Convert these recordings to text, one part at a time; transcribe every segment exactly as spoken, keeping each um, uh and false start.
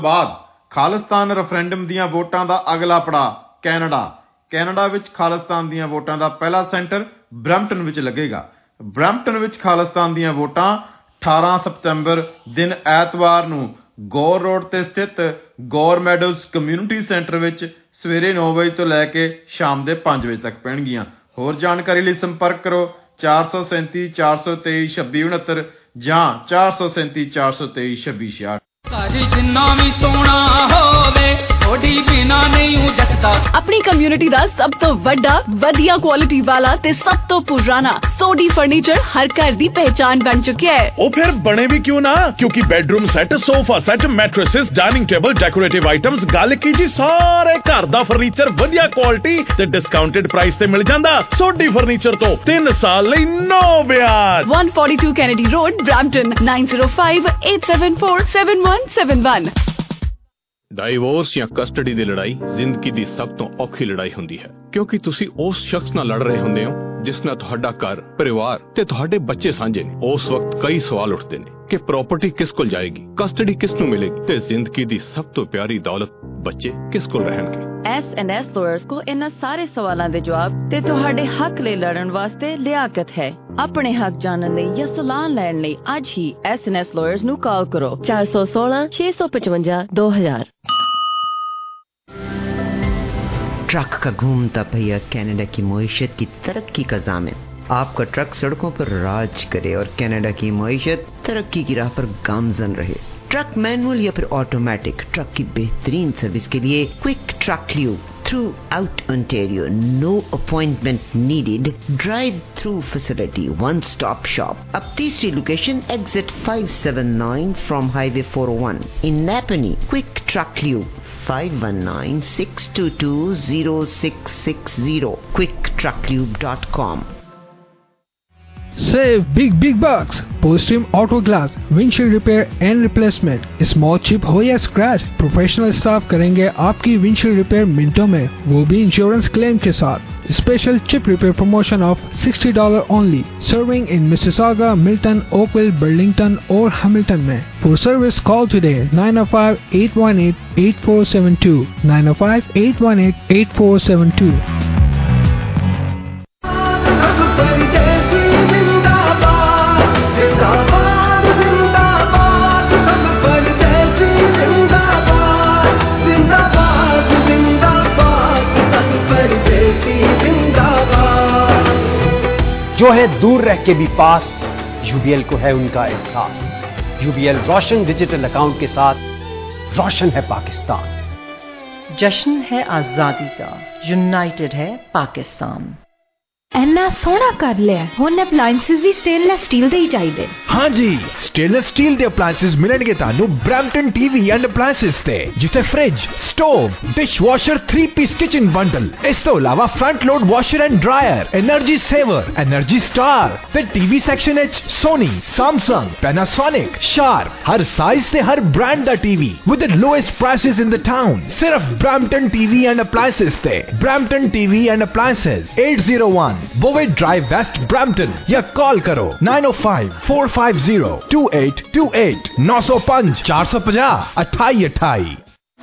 ਬਾਅਦ ਖਾਲਿਸਤਾਨ ਰੈਫਰੈਂਡਮ ਦੀਆਂ ਵੋਟਾਂ ਦਾ ਅਗਲਾ ਪੜਾਅ ਕੈਨੇਡਾ ਕੈਨੇਡਾ ਵਿੱਚ ਖਾਲਿਸਤਾਨ ਦੀਆਂ ਵੋਟਾਂ ਦਾ ਪਹਿਲਾ ਸੈਂਟਰ ਬਰੈਂਪਟਨ ਵਿੱਚ ਲੱਗੇਗਾ। ਬਰੈਂਪਟਨ ਵਿੱਚ ਖਾਲਿਸਤਾਨ ਦੀਆਂ ਵੋਟਾਂ ਅਠਾਰਾਂ ਸਤੰਬਰ ਦਿਨ ਐਤਵਾਰ ਨੂੰ ਗੌਰ ਰੋਡ ਤੇ ਸਥਿਤ ਗੌਰ ਮੈਡੋਜ਼ ਕਮਿਊਨਿਟੀ ਸੈਂਟਰ ਵਿੱਚ ਸਵੇਰੇ ਨੌ ਵਜੇ ਤੋਂ ਲੈ ਕੇ ਸ਼ਾਮ ਦੇ ਪੰਜ ਵਜੇ ਤੱਕ ਪੈਣਗੀਆਂ। ਹੋਰ ਜਾਣਕਾਰੀ ਲਈ ਸੰਪਰਕ ਕਰੋ ਚਾਰ ਸੌ ਸੈਂਤੀ ਚਾਰ ਸੌ ਤੇਈ ਛੱਬੀ ਉਣਹੱਤਰ ਜਾਂ ਚਾਰ ਸੌ ਸੈਂਤੀ ਚਾਰ ਸੌ ਤੇਈ ਛੱਬੀ ਛਿਆਹਠ। अपनी कम्युनिटी दा सब तो वड्डा वधिया क्वालिटी वाला ते सब तो पुराना सोडी फर्नीचर हर घर दी पहचान बन चुका है। ओ फिर बने भी क्यों ना, क्योंकि bedroom set, sofa set, mattresses, dining table, decorative items, गल की जी सारे घर दा फर्नीचर वधिया क्वालिटी ते डिस्काउंटेड प्राइस ते मिल जांदा। सोडी फर्नीचर तो तीन साल लई नो ब्याज। one forty-two Kennedy Road, Brampton nine zero five eight seven four seven one seven one। Divorce ਜਾਂ ਕਸਟਡੀ ਦੀ ਲੜਾਈ ਜ਼ਿੰਦਗੀ ਦੀ ਸਭ ਤੋਂ ਔਖੀ ਲੜਾਈ ਹੁੰਦੀ ਹੈ, ਕਿਉਂਕਿ ਤੁਸੀਂ ਉਸ ਸ਼ਖਸ ਨਾਲ ਲੜ ਰਹੇ ਹੁੰਦੇ ਹੋ ਜਿਸ ਨਾਲ ਤੁਹਾਡਾ ਘਰ, ਪਰਿਵਾਰ ਤੇ ਤੁਹਾਡੇ ਬੱਚੇ ਸਾਂਝੇ ਨੇ। ਉਸ ਵਕਤ ਕਈ ਸਵਾਲ ਉੱਠਦੇ ਨੇ ਕਿ ਪ੍ਰਾਪਰਟੀ ਕਿਸ ਕੋਲ ਜਾਏਗੀ, ਕਸਟਡੀ ਕਿਸ ਨੂੰ ਮਿਲੇਗੀ ਤੇ ਜ਼ਿੰਦਗੀ ਦੀ ਸਭ ਤੋਂ ਪਿਆਰੀ ਦੌਲਤ ਬੱਚੇ ਕਿਸ ਕੋਲ ਰਹਿਣਗੇ। ਐਸ ਐਂਡ ਐਸ ਲਾਇਰਸ ਕੋ ਇਹਨਾਂ ਸਾਰੇ ਸਵਾਲਾਂ ਦੇ ਜਵਾਬ ਤੇ ਤੁਹਾਡੇ ਹੱਕ ਲਈ ਲੜਨ ਵਾਸਤੇ ਲਿਆਕਤ ਹੈ। ਆਪਣੇ ਹੱਕ ਜਾਣਨ ਲਈ ਜਾਂ ਸਲਾਹ ਲੈਣ ਲਈ ਅੱਜ ਹੀ ਐਸ ਐਂਡ ਐਸ ਲਾਇਰਸ ਨੂੰ ਕਾਲ ਕਰੋ ਚਾਰ ਸੌ ਸੋਲਾਂ ਛੇ ਸੌ ਪਚਵੰਜਾ ਦੋ ਹਜ਼ਾਰ। ट्रक का घूमता पहिया कनाडा की मईशत की तरक्की का ज़ामिन। आपका ट्रक सड़कों पर राज करे और कनाडा की मईशत तरक्की की राह पर गामजन रहे। ट्रक मैनुअल या फिर ऑटोमेटिक, ट्रक की बेहतरीन सर्विस के लिए quick truck lube throughout Ontario, no appointment needed, drive through facility, one stop shop. अब तीसरी location exit five seven nine from highway four oh one in Nepean. Quick truck lube five one nine six two two zero six six zero quick truck lube dot com। Save big big bucks. Post-trim auto glass, windshield repair and replacement, small chip हो या scratch, professional staff करेंगे आपकी windshield repair मिनटों में, वो भी insurance claim के साथ। Special chip repair promotion of sixty dollars only. Serving in Mississauga, Milton, Oakville, Burlington और Hamilton में। For service call today nine oh five eight one eight eight four seven two nine oh five eight one eight eight four seven two। जो है दूर रह के भी पास, UBL को है उनका एहसास। यूबीएल रोशन डिजिटल अकाउंट के साथ रोशन है पाकिस्तान। जश्न है आजादी का, यूनाइटेड है पाकिस्तान। एना सोना कर लिया हुन अप्लायंसेस भी स्टेनलेस स्टील दे ही चाहिए। हाँ जी, स्टेनलेस स्टील दे अप्लायंसेस मिलणगे तानू ब्रैम्पटन टीवी एंड अप्लायंसेस ते, जिथे fridge, stove, dish washer, three piece kitchen bundle, इस तो अलावा front load washer and dryer, energy saver, energy star ते टीवी सेक्शन एच सोनी, सैमसंग, पैनासोनिक, शार्प, हर साइज से हर ब्रांड दा TV with the lowest prices in the town. सिर्फ ब्रैम्पटन टीवी एंड अप्लायंसेस ते। Brampton TV and appliances eight oh one Bovaird drive west Brampton, या call करो nine oh five four five zero two eight two eight नौ सौ पाँच चार सौ पचास अट्ठाई अट्ठाई।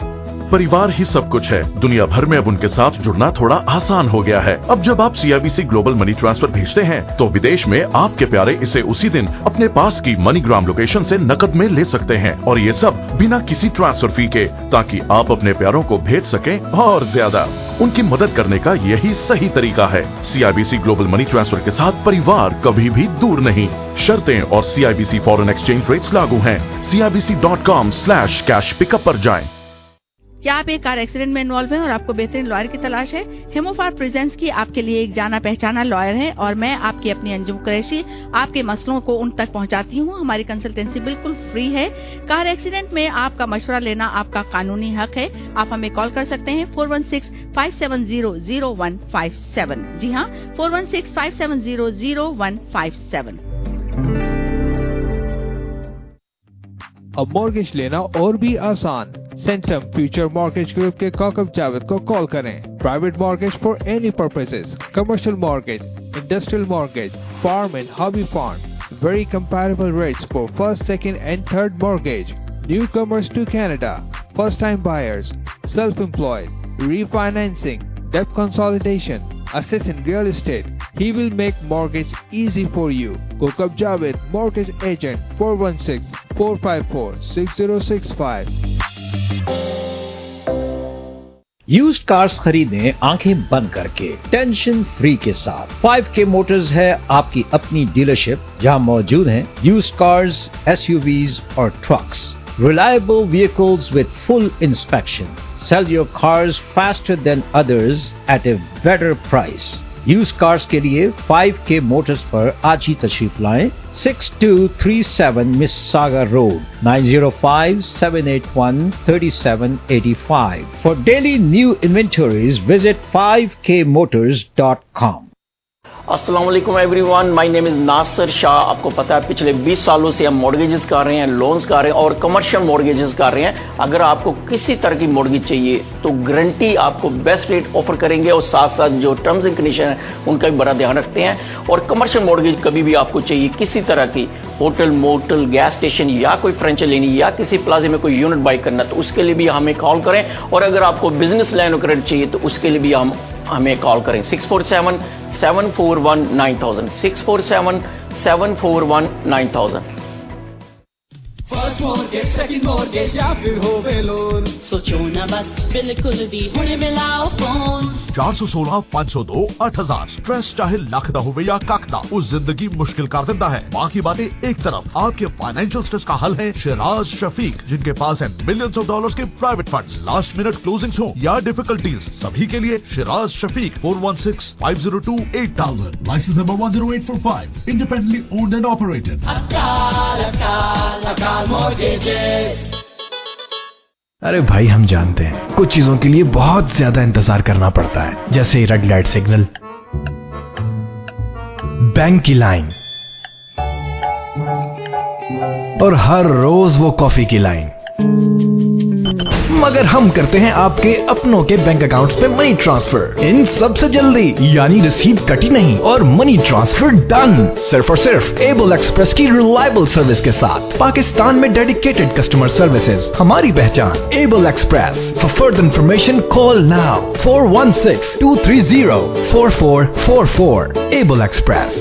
परिवार ही सब कुछ है। दुनिया भर में अब उनके साथ जुड़ना थोड़ा आसान हो गया है। अब जब आप सीआईबीसी ग्लोबल मनी ट्रांसफर भेजते हैं तो विदेश में आपके प्यारे इसे उसी दिन अपने पास की मनीग्राम लोकेशन से नकद में ले सकते हैं, और ये सब बिना किसी ट्रांसफर फी के, ताकि आप अपने प्यारों को भेज सकें और ज्यादा। उनकी मदद करने का यही सही तरीका है। सीआईबीसी ग्लोबल मनी ट्रांसफर के साथ परिवार कभी भी दूर नहीं। शर्तें और सीआईबीसी फॉरेन एक्सचेंज रेट्स लागू हैं। CIBC dot com slash cash pickup पर जाएं। क्या आप एक कार एक्सीडेंट में इन्वॉल्व हैं और आपको बेहतरीन लॉयर की तलाश है? हेमोफार प्रेजेंस की आपके लिए एक जाना पहचाना लॉयर है, और मैं आपकी अपनी अंजुम कुरैशी आपके मसलों को उन तक पहुंचाती हूं। हमारी कंसल्टेंसी बिल्कुल फ्री है। कार एक्सीडेंट में आपका मशवरा लेना आपका कानूनी हक है। आप हमें कॉल कर सकते हैं four one six five seven zero zero one five seven। जी हाँ, four one six five seven zero zero one five seven। अब मॉर्गेज लेना और भी आसान। सेंटम फ्यूचर मॉर्गेज ग्रुप के काकब जावेद को कॉल करें। Private mortgage for any purposes, commercial mortgage, industrial mortgage, farm and hobby farm, very comparable rates for first, second and third mortgage. Newcomers to Canada, first-time buyers, self-employed, refinancing, debt consolidation, assets in real estate. He will make mortgage easy for you. Kokab Javed, Mortgage Agent, four one six, four five four, six zero six five. Used cars खरीदें आंखें बंद करके, tension free के साथ। Five के Motors है आपकी अपनी डीलरशिप जहां मौजूद हैं यूज्ड कार्स, एसयूवीज और trucks. Reliable vehicles with full inspection. Sell your cars faster than others at a better price. Used cars के लिए फाइव के Motors पर आज ही तशरीफ लाएं। Six two three seven Mississauga Road, nine zero five, seven eight one, three seven eight five. For daily new inventories, visit five k motors dot com. अस्सलाम वालेकुम everyone, my name is Nasir Shah. आपको पता है पिछले बीस सालों से हम मॉर्गेजेस कर रहे हैं, लोन्स कर रहे हैं और कमर्शियल मॉर्गेजेस कर रहे हैं। अगर आपको किसी तरह की मॉर्गेज चाहिए तो गारंटी आपको बेस्ट रेट ऑफर करेंगे और साथ साथ जो टर्म्स एंड कंडीशन है उनका भी बड़ा ध्यान रखते हैं। और कमर्शियल मॉर्गेज कभी भी आपको चाहिए किसी तरह की, होटल, मोटल, गैस स्टेशन या कोई फ्रेंचाइजी लेनी या किसी प्लाजे में कोई यूनिट बाई करना, तो उसके लिए भी हमें कॉल करें। और अगर आपको बिजनेस लाइन ऑफ क्रेडिट चाहिए तो उसके लिए भी हम हमें कॉल करें। Six four seven seven four one nine thousand, six four seven seven four one nine thousand. First mortgage, second mortgage या फिर होवे लोन, सोचो ना बस, बिल्कुल भी हुणे मिलाओ फोन। चार सौ सोलह पाँच सौ दो आठ हजार। स्ट्रेस चाहे लख दा होवे या कख दा, उस जिंदगी मुश्किल कर देता है। बाकी बातें एक तरफ, आपके फाइनेंशियल स्ट्रेस का हल है शिराज शफीक, जिनके पास है मिलियंस ऑफ डॉलर्स के private funds. Last minute closings हो या डिफिकल्टीज, सभी के लिए Shiraz Shafiq, four one six five zero two eight thousand, license number one zero eight four five, independently owned and operated. अकाल अकाल अकाल मॉर्गेजेस। अरे भाई, हम जानते हैं कुछ चीजों के लिए बहुत ज्यादा इंतजार करना पड़ता है, जैसे रेड लाइट सिग्नल, बैंक की लाइन और हर रोज वो कॉफी की लाइन। मगर हम करते हैं आपके अपनों के बैंक अकाउंट्स पे मनी ट्रांसफर इन सबसे जल्दी, यानी रसीद कटी नहीं और मनी ट्रांसफर डन, सिर्फ और सिर्फ एबल एक्सप्रेस की रिलायबल सर्विस के साथ। पाकिस्तान में डेडिकेटेड कस्टमर सर्विसेज हमारी पहचान, Able Express. For further information call now four one six two three zero four four four four. Able Express.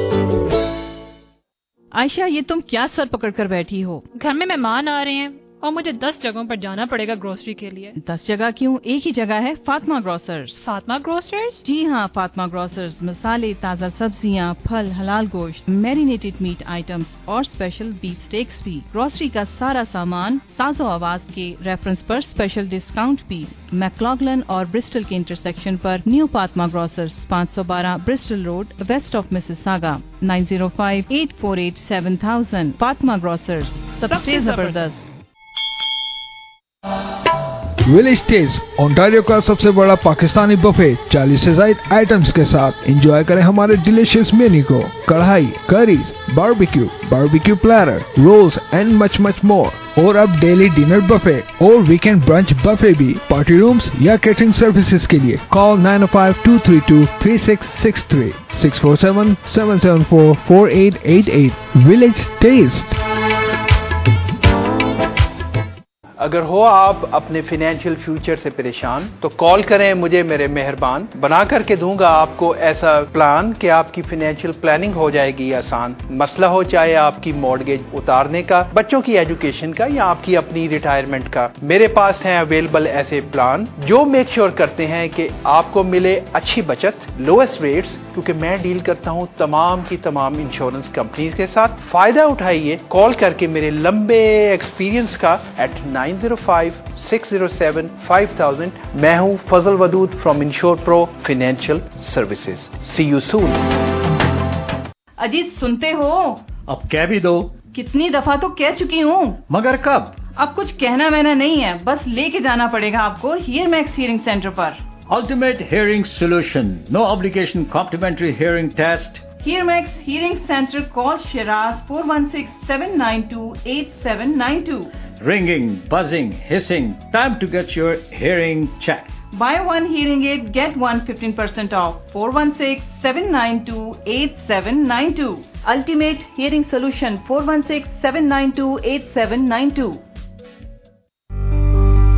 Ayesha, ये तुम क्या सर पकड़ कर बैठी हो? घर में मेहमान आ रहे हैं और मुझे दस जगहों पर जाना पड़ेगा ग्रोसरी के लिए। दस जगह क्यों, एक ही जगह है, फातिमा ग्रोसर्स। फातिमा ग्रोसर्स? जी हाँ, फातिमा ग्रोसर्स मसाले, ताज़ा सब्जियाँ, फल, हलाल गोश्त, मैरिनेटेड मीट आइटम्स और स्पेशल बीफ स्टेक्स भी। ग्रोसरी का सारा सामान साजो आवाज के रेफरेंस पर स्पेशल डिस्काउंट भी। मैक्लॉगलन और ब्रिस्टल के इंटरसेक्शन पर न्यू फातिमा ग्रोसर्स, पाँच सौ बारह Bristol road, west of Mississauga, nine zero five eight four eight seven thousand. Fatima grocers, सबसे जबरदस्त। विलेज टेस्ट, ओंटारियो का सबसे बड़ा पाकिस्तानी बफे, चालीस से ज्यादा आइटम्स के साथ। एंजॉय करें हमारे डिलीशियस मेन्यू को। Karahi, curries, barbecue, barbecue platter, rolls and much much more. और अब डेली डिनर बफे और वीकेंड ब्रंच बफे भी। पार्टी रूम्स या कैटरिंग सर्विसेज के लिए call nine five two three two three six six three, six four seven seven seven four four eight eight eight. Village taste. अगर हो आप अपने financial future से परेशान तो कॉल करें मुझे, मेरे मेहरबान। बना करके दूंगा आपको ऐसा प्लान कि आपकी फाइनेंशियल प्लानिंग हो जाएगी आसान। मसला हो चाहे आपकी मॉर्गेज उतारने का, बच्चों की एजुकेशन का या आपकी अपनी रिटायरमेंट का, मेरे पास हैं अवेलेबल ऐसे प्लान जो मेक श्योर करते हैं कि आपको मिले अच्छी बचत, लोएस्ट रेट्स, क्योंकि मैं डील करता हूं तमाम की तमाम इंश्योरेंस कंपनी के साथ। फायदा उठाइए कॉल करके मेरे लंबे एक्सपीरियंस का eight nine zero five six zero seven five thousand. मैं हूं Fazal Wadood from insure pro financial services. See you soon. Ajit, सुनते हो? अब कह भी दो। कितनी दफा तो कह चुकी हूँ। मगर कब? अब कुछ कहना मैंने नहीं है, बस लेके जाना पड़ेगा आपको हियर मैक्स हियरिंग सेंटर पर। Ultimate Hearing Solution. No obligation complimentary hearing test. Hear Max Hearing Center. Call Shiraz four one six seven nine two eight seven nine two. Ringing, buzzing, hissing. Time to get your hearing checked. Buy one hearing aid, get one fifteen percent off. four one six seven nine two eight seven nine two. Ultimate Hearing Solution. four one six seven nine two eight seven nine two.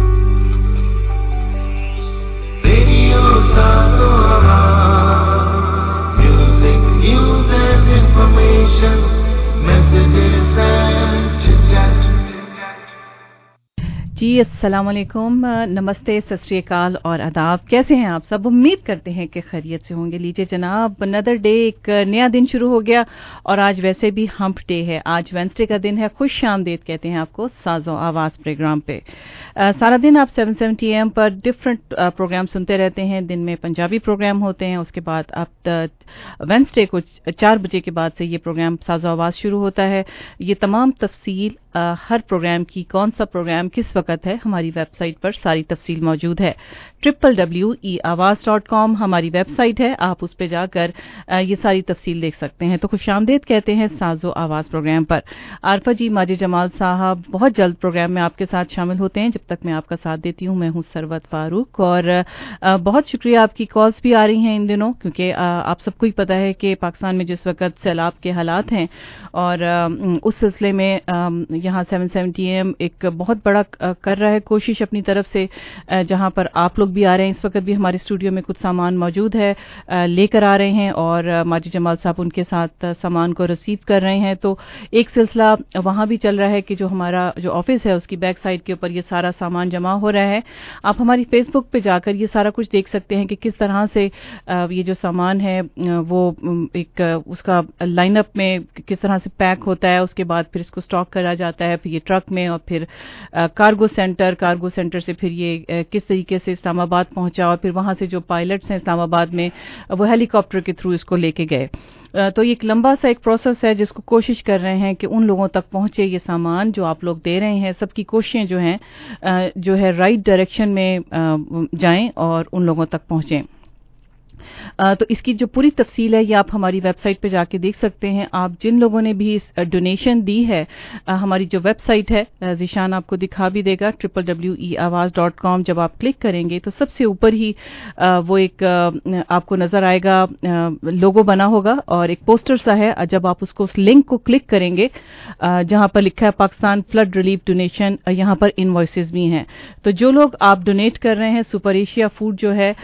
जी अस्सलाम वालेकुम, नमस्ते, सत श्री अकाल और आदाब। कैसे हैं आप सब? उम्मीद करते हैं कि खैरियत से होंगे। लीजिए जनाब, अनदर डे, एक नया दिन शुरू हो गया और आज वैसे भी हम्प डे है। आज वेंसडे का दिन है। खुश आमदीद कहते हैं आपको साजो आवाज़ प्रोग्राम पे। आ, सारा दिन आप सेवन सेवेंटी एम पर डिफरेंट प्रोग्राम सुनते रहते हैं। दिन में पंजाबी प्रोग्राम होते हैं, उसके बाद आप वेंसडे को चार बजे के बाद से ये प्रोग्राम साजो आवाज़ शुरू होता है। ये तमाम तफसील आ, हर प्रोग्राम की, कौन सा प्रोग्राम किस वक्त है, हमारी वेबसाइट पर सारी तफसील मौजूद है। ट्रिपल डब्ल्यू ई आवाज़ डॉट कॉम हमारी वेबसाइट है, आप उस पर जाकर आ, ये सारी तफसील देख सकते हैं। तो खुशामदीद कहते हैं साजो आवाज़ प्रोग्राम पर। आरफा जी, माजिद जमाल साहब बहुत जल्द प्रोग्राम में आपके साथ शामिल होते हैं। जब तक मैं आपका साथ देती हूँ, मैं हूँ सरवत फारूक और आ, बहुत शुक्रिया, आपकी कॉल्स भी आ रही हैं इन दिनों, क्योंकि आ, आप सबको ही पता है कि पाकिस्तान में जिस वक्त सैलाब के हालात हैं और आ, उस सिलसिले में आ, यहाँ सेवन सेवेंटी एम एक बहुत बड़ा कर रहा है कोशिश अपनी तरफ से, जहाँ पर आप लोग भी आ रहे हैं। इस वक्त भी हमारे स्टूडियो में कुछ सामान मौजूद है, लेकर आ रहे हैं और माजिद जमाल साहब उनके साथ सामान को रिसीव कर रहे हैं। तो एक सिलसिला वहाँ भी चल रहा है कि जो हमारा जो ऑफिस है उसकी बैक साइड के ऊपर ये सारा सामान जमा हो रहा है। आप हमारी फेसबुक पे जाकर ये सारा कुछ देख सकते हैं कि किस तरह से ये जो सामान है वो एक उसका लाइनअप में किस तरह से पैक होता है, उसके बाद फिर इसको स्टॉक करा जाता है, फिर ये ट्रक में, और फिर कार्गो सेंटर, कार्गो सेंटर से फिर ये किस तरीके से इस्लामाबाद पहुंचा और फिर वहां से जो पायलट्स हैं इस्लामाबाद में वो हेलीकॉप्टर के थ्रू इसको लेके गए। तो ये एक लंबा सा एक प्रोसेस है जिसको कोशिश कर रहे हैं कि उन लोगों तक पहुंचे ये सामान जो आप लोग दे रहे हैं। सबकी कोशिशें जो हैं जो है राइट डायरेक्शन में जाएं और उन लोगों तक पहुंचें। तो इसकी जो पूरी तफसील है ये आप हमारी वेबसाइट पे जाके देख सकते हैं। आप जिन लोगों ने भी इस डोनेशन दी है, हमारी जो वेबसाइट है ज़ीशान आपको दिखा भी देगा, ट्रिपल डब्ल्यू ई आवाज़ डॉट कॉम। जब आप क्लिक करेंगे तो सबसे ऊपर ही वो एक आपको नज़र आएगा, लोगो बना होगा और एक पोस्टर सा है। जब आप उसको उस लिंक को क्लिक करेंगे जहां पर लिखा है पाकिस्तान फ्लड रिलीफ डोनेशन, यहाँ पर इनवॉइसेस भी हैं। तो जो लोग आप डोनेट कर रहे हैं, सुपर एशिया फूड जो है,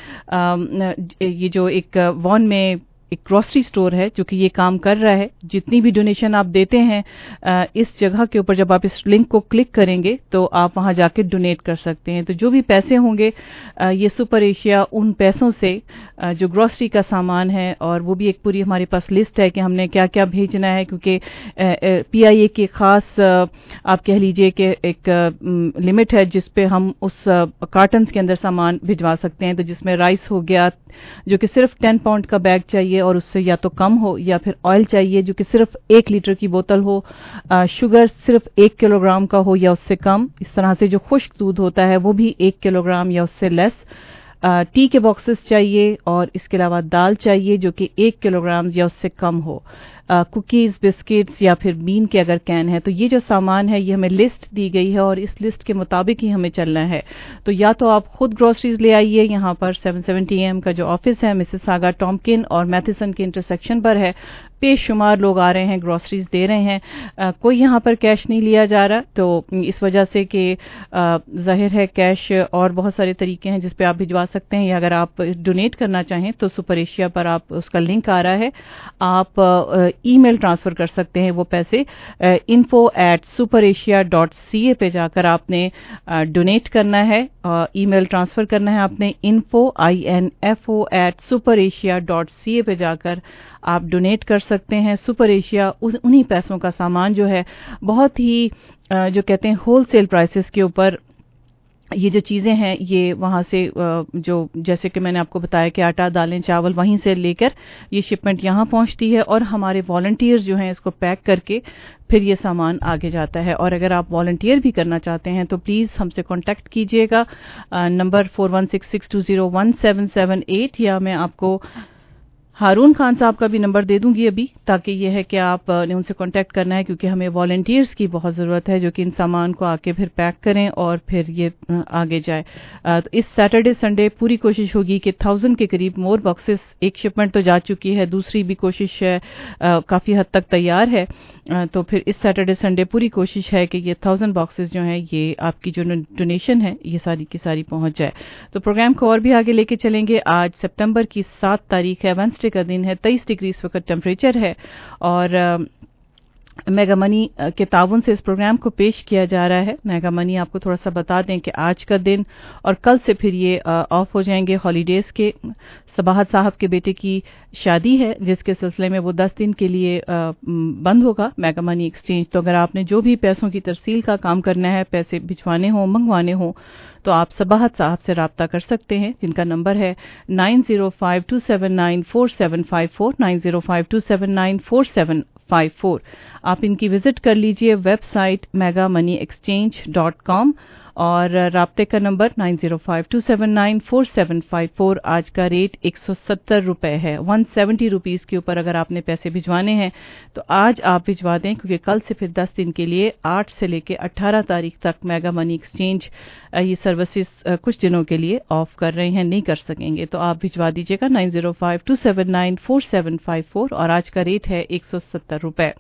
ये जो एक वॉन में एक ग्रोसरी स्टोर है जो कि ये काम कर रहा है, जितनी भी डोनेशन आप देते हैं इस जगह के ऊपर जब आप इस लिंक को क्लिक करेंगे तो आप वहां जाके डोनेट कर सकते हैं। तो जो भी पैसे होंगे ये सुपर एशिया उन पैसों से जो ग्रोसरी का सामान है, और वो भी एक पूरी हमारे पास लिस्ट है कि हमने क्या क्या भेजना है, क्योंकि पीआईए की खास आप कह लीजिए कि एक लिमिट है जिस पे हम उस कार्टन्स के अंदर सामान भिजवा सकते हैं। तो जिसमें राइस हो गया जो कि सिर्फ टेन पाउंड का बैग चाहिए और उससे या तो कम हो, या फिर ऑयल चाहिए जो कि सिर्फ एक लीटर की बोतल हो, आ, शुगर सिर्फ एक किलोग्राम का हो या उससे कम। इस तरह से जो खुश्क दूध होता है वो भी एक किलोग्राम या उससे लेस। आ, टी के बॉक्सेस चाहिए और इसके अलावा दाल चाहिए जो कि एक किलोग्राम या उससे कम हो। कुकीज़, बिस्किट्स या फिर बीन के अगर कैन है। तो ये जो सामान है ये हमें लिस्ट दी गई है और इस लिस्ट के मुताबिक ही हमें चलना है। तो या तो आप खुद ग्रोसरीज ले आइए, यहाँ पर सेवन सेवेंटी एम का जो ऑफिस है मिसिसागा टॉम्किन और मैथिसन के इंटरसेक्शन पर है। बेशुमार लोग आ रहे हैं, ग्रोसरीज दे रहे हैं, आ, कोई यहाँ पर कैश नहीं लिया जा रहा। तो इस वजह से कि जाहिर है कैश और बहुत सारे तरीके हैं जिस पे आप भिजवा सकते हैं, या अगर आप डोनेट करना चाहें तो सुपर एशिया पर आप उसका लिंक आ रहा है, आप ईमेल ट्रांसफर कर सकते हैं वो पैसे। Info at super Asia dot C A पे जाकर आपने डोनेट करना है, ईमेल ट्रांसफर करना है आपने info I N F O at super Asia dot C A पे जाकर आप डोनेट कर सकते हैं। सुपर एशिया उस उन्हीं पैसों का सामान जो है बहुत ही जो कहते हैं होलसेल प्राइसेस के ऊपर ये जो चीज़ें हैं ये वहाँ से जो जैसे कि मैंने आपको बताया कि आटा, दालें, चावल वहीं से लेकर ये शिपमेंट यहाँ पहुँचती है और हमारे वॉलंटियर्स जो हैं इसको पैक करके फिर ये सामान आगे जाता है। और अगर आप वॉलंटियर भी करना चाहते हैं तो प्लीज़ हमसे कांटेक्ट कीजिएगा, number four one six six two zero one seven seven eight, या मैं आपको हारून खान साहब का भी नंबर दे दूंगी अभी, ताकि ये है कि आप ने उनसे कांटेक्ट करना है, क्योंकि हमें वॉलंटियर्स की बहुत ज़रूरत है जो कि इन सामान को आके फिर पैक करें और फिर ये आगे जाए। तो इस सैटरडे संडे पूरी कोशिश होगी कि थाउजेंड के करीब मोर बॉक्सेस, एक शिपमेंट तो जा चुकी है, दूसरी भी कोशिश है काफ़ी हद तक तैयार है। तो फिर इस सैटरडे संडे पूरी कोशिश है कि ये थाउजेंड बॉक्सेस जो हैं ये आपकी जो डोनेशन है ये सारी की सारी पहुंच जाए। तो प्रोग्राम को और भी आगे लेके चलेंगे। आज सितंबर की सात तारीख है, वेंसडे का दिन है, तेईस डिग्री इस वक्त टेम्परेचर है और मेगा मनी के ताउन से इस प्रोग्राम को पेश किया जा रहा है। मेगा मनी आपको थोड़ा सा बता दें कि आज का दिन और कल से फिर ये ऑफ हो जाएंगे हॉलीडेज के। सबाहत साहब के बेटे की शादी है जिसके सिलसिले में वो दस दिन के लिए बंद होगा मेगा मनी एक्सचेंज। तो अगर आपने जो भी पैसों की तरसील का काम करना है, पैसे भिजवाने हो, मंगवाने हो, तो आप सबाहत साहब से राब्ता कर सकते हैं जिनका नंबर है nine zero five two seven nine four seven five four nine zero five two seven nine four seven five four. आप इनकी विजिट कर लीजिए website Mega Money Exchange dot com और राब्ते का number nine zero five two seven nine four seven five four. आज का rate एक सौ सत्तर रुपए है, वन सेवेंटी रुपीस के ऊपर अगर आपने पैसे भिजवाने हैं तो आज आप भिजवा दें, क्योंकि कल से फिर दस दिन के लिए आठ से लेकर अठारह तारीख तक मेगा मनी एक्सचेंज ये सर्विसेज कुछ दिनों के लिए ऑफ कर रहे हैं, नहीं कर सकेंगे। तो आप भिजवा दीजिएगा nine zero five two seven nine four seven five four और आज का रेट है एक सौ सत्तर रुपए।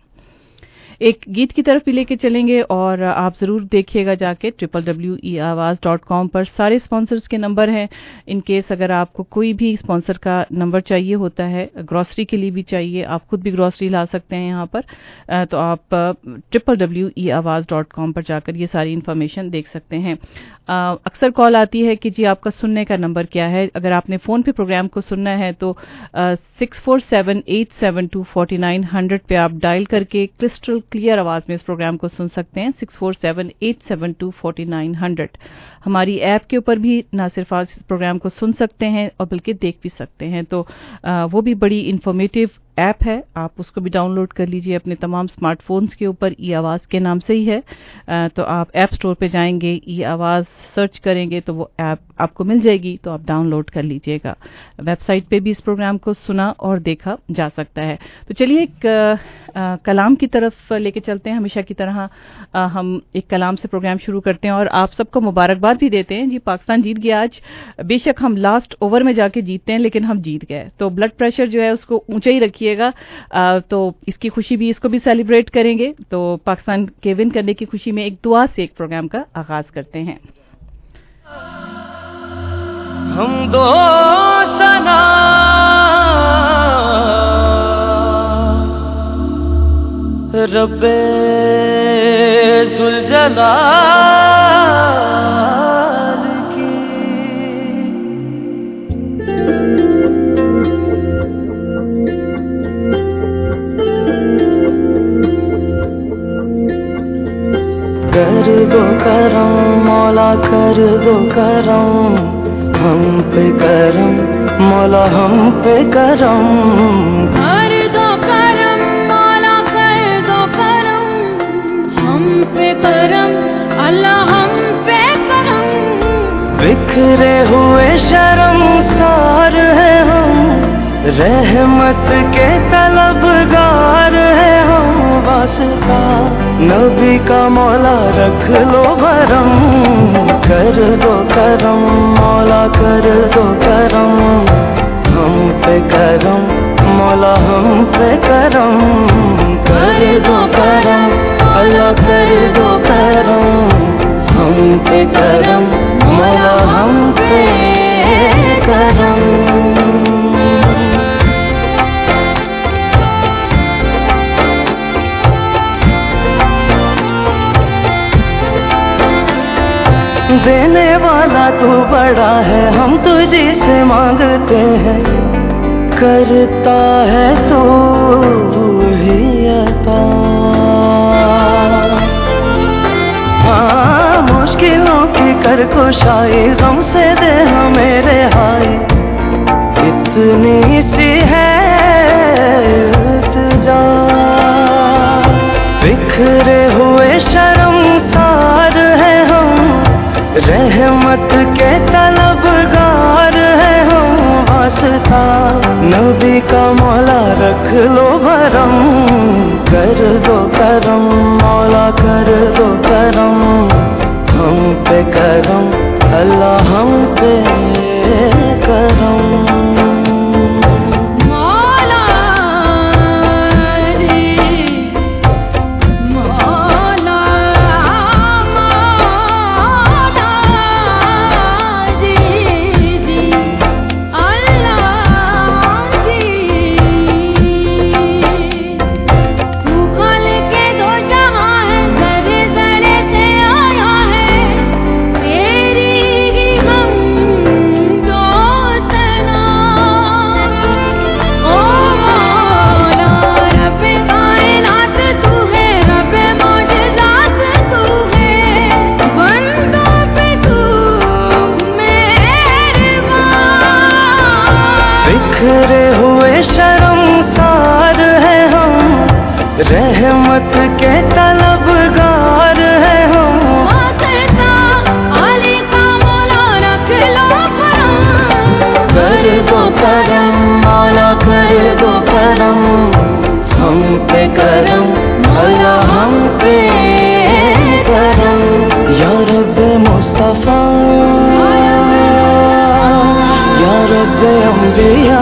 एक गीत की तरफ भी लेके चलेंगे और आप जरूर देखिएगा जाके ट्रिपल डब्ल्यू ई आवाज डॉट कॉम पर सारे स्पॉन्सर्स के नंबर हैं। इन केस अगर आपको कोई भी स्पॉन्सर का नंबर चाहिए होता है, ग्रॉसरी के लिए भी चाहिए, आप खुद भी ग्रॉसरी ला सकते हैं यहाँ पर, तो आप ट्रिपल डब्ल्यू ई आवाज डॉट कॉम पर जाकर ये सारी इन्फॉर्मेशन देख सकते हैं। अक्सर कॉल आती है कि जी आपका सुनने का नंबर क्या है। अगर आपने फ़ोन पे प्रोग्राम को सुनना है तो six four seven eight seven two forty nine hundred पे आप डायल करके क्रिस्टल क्लियर आवाज में इस प्रोग्राम को सुन सकते हैं। Six four seven eight seven two forty nine hundred. हमारी ऐप के ऊपर भी ना सिर्फ आज इस प्रोग्राम को सुन सकते हैं और बल्कि देख भी सकते हैं, तो आ, वो भी बड़ी इंफॉर्मेटिव ऐप है, आप उसको भी डाउनलोड कर लीजिए अपने तमाम स्मार्टफोन्स के ऊपर। ई आवाज़ के नाम से ही है, आ, तो आप ऐप स्टोर पे जाएंगे, ई आवाज़ सर्च करेंगे तो वो ऐप आपको मिल जाएगी, तो आप डाउनलोड कर लीजिएगा। वेबसाइट पे भी इस प्रोग्राम को सुना और देखा जा सकता है। तो चलिए एक आ, आ, कलाम की तरफ लेके चलते हैं। हमेशा की तरह आ, हम एक कलाम से प्रोग्राम शुरू करते हैं और आप सबको मुबारकबाद भी देते हैं। जी पाकिस्तान जीत गया आज। बेशक हम लास्ट ओवर में जाके जीतते हैं लेकिन हम जीत गए, तो ब्लड प्रेशर जो है उसको ऊंचा ही रखिएगा। तो इसकी खुशी भी, इसको भी सेलिब्रेट करेंगे। तो पाकिस्तान के विन करने की खुशी में एक दुआ से एक प्रोग्राम का आगाज करते हैं। हम दो सना रब्बे जुलजलाल की कर दो करम मौला, कर दो करम हम पे करम मौला, हम पे करम। कर दो करम मौला, कर दो करम हम पे करम अल्लाह, हम पे करम। बिखरे हुए शर्मसार है हम, रहमत के तलबगार है हम। वास्ता नबी का मौला रख लो भरम, कर दो करम मौला, कर दो करम हम पे करम मौला, हम पे करम। कर दो करम अल्लाह, कर दो करम हम पे करम मौला, हम पे करम। देने वाला तू बड़ा है, हम तुझी से मांगते हैं, करता है तू ही अता। हाँ मुश्किलों की कर कुशाई, गम से दे हमें रिहाई, कितनी सी है इल्तिजा। बिखरे हुए शर्मसार है हम, रहमत के तलबगार है हम। वास्ता नबी का मौला रख लो भरम, कर दो करम मौला, कर दो करम हम पे करम अल्लाह, हम पे करम। के रहमत के तलबगार है हम, अली का मौला रख लो परम, कर दो करम मौला कर दो करम, हम पे करम मौला हम पे करम, या रब्बे मुस्तफा या रब्बे अंबिया,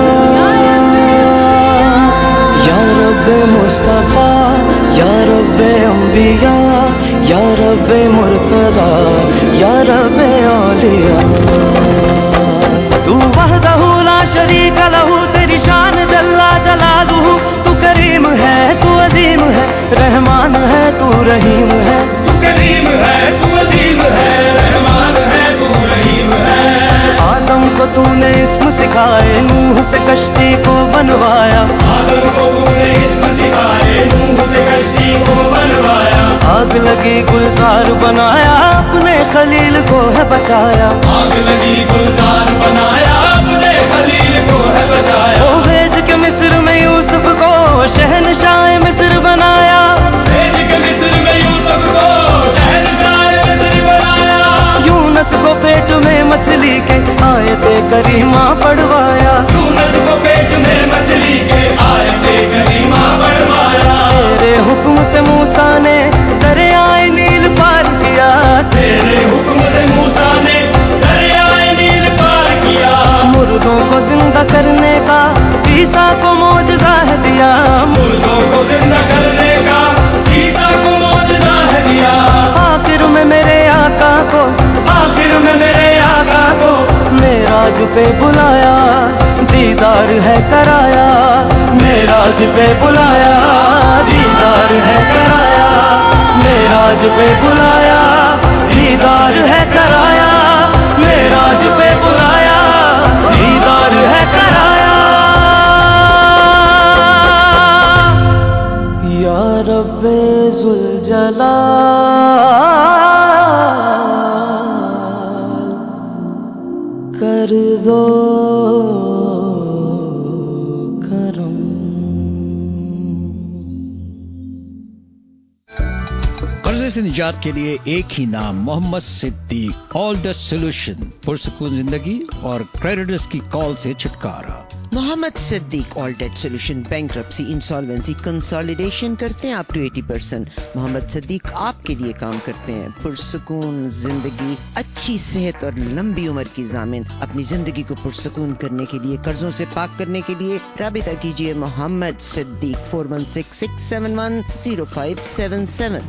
या रब्बे मुस्तफा या रब्बे अंबिया, या रब्बे मुर्तजा या रब्बे औलिया। तू वहदहू ला शरीक लहू, तेरी शान जल्ला जलालुहू, तू करीम है तू अजीम है, रहमान है तू रहीम है, तू करीम है तू अजीम है, रहमान है तू रहीम है। आदम को तूने इस्म सिखाए, नूह से कश्ती को बनवाया, आदम को तूने इस्म सिखाए, नूह से कश्ती को बनवाया, आग लगी गुलजार बनाया, अपने खलील को है बचाया, आग लगी गुलजार बनाया, अपने खलील को है बचाया। वो भेज के मिस्र में यूसुफ को शहनशाह मिस्र बनाया, भेज के मिस्र में यूसुफ को शहनशाह मिस्र बनाया, यूनस को पेट में मछली के आयते करीमा पढ़वाया, यूनस को पेट में मछली के आयते करीमा पढ़वाया। तेरे हुक्म से मूसा ने दरियाए नील पार किया, तेरे हुक्म से मूसा ने दरियाए नील पार किया, मुर्दों को जिंदा करने का ईसा को मौजज़ा है दिया, मुर्दों को जिंदा करने का ईसा को मौजज़ा है दिया। आखिर में मेरे आका को, आखिर में मेरे आका को मेराज पे बुलाया, दीदार है कराया, मेराज पे बुलाया, दीदार है कराया, मेराज पे बुलाया, दीदार है कराया, मेराज पे बुलाया, दीदार है कराया। या रब्बे जुल जलाल कर दो करम। कर्जे से निजात के लिए एक ही नाम, Mohammad Siddiq. All the solution, पुरसुकून जिंदगी और क्रेडिटर्स की कॉल से छुटकारा। Mohammad Siddiq all debt solution, bankruptcy, insolvency, consolidation करते हैं अप टू अस्सी परसेंट। मोहम्मद सिद्दीक आपके लिए काम करते हैं। पुरसुकून जिंदगी, अच्छी सेहत और लंबी उम्र की ज़ामिन। अपनी जिंदगी को पुरसुकून करने के लिए, कर्जों से पाक करने के लिए राबिता कीजिए Mohammad Siddiq four one six six seven one zero five seven seven.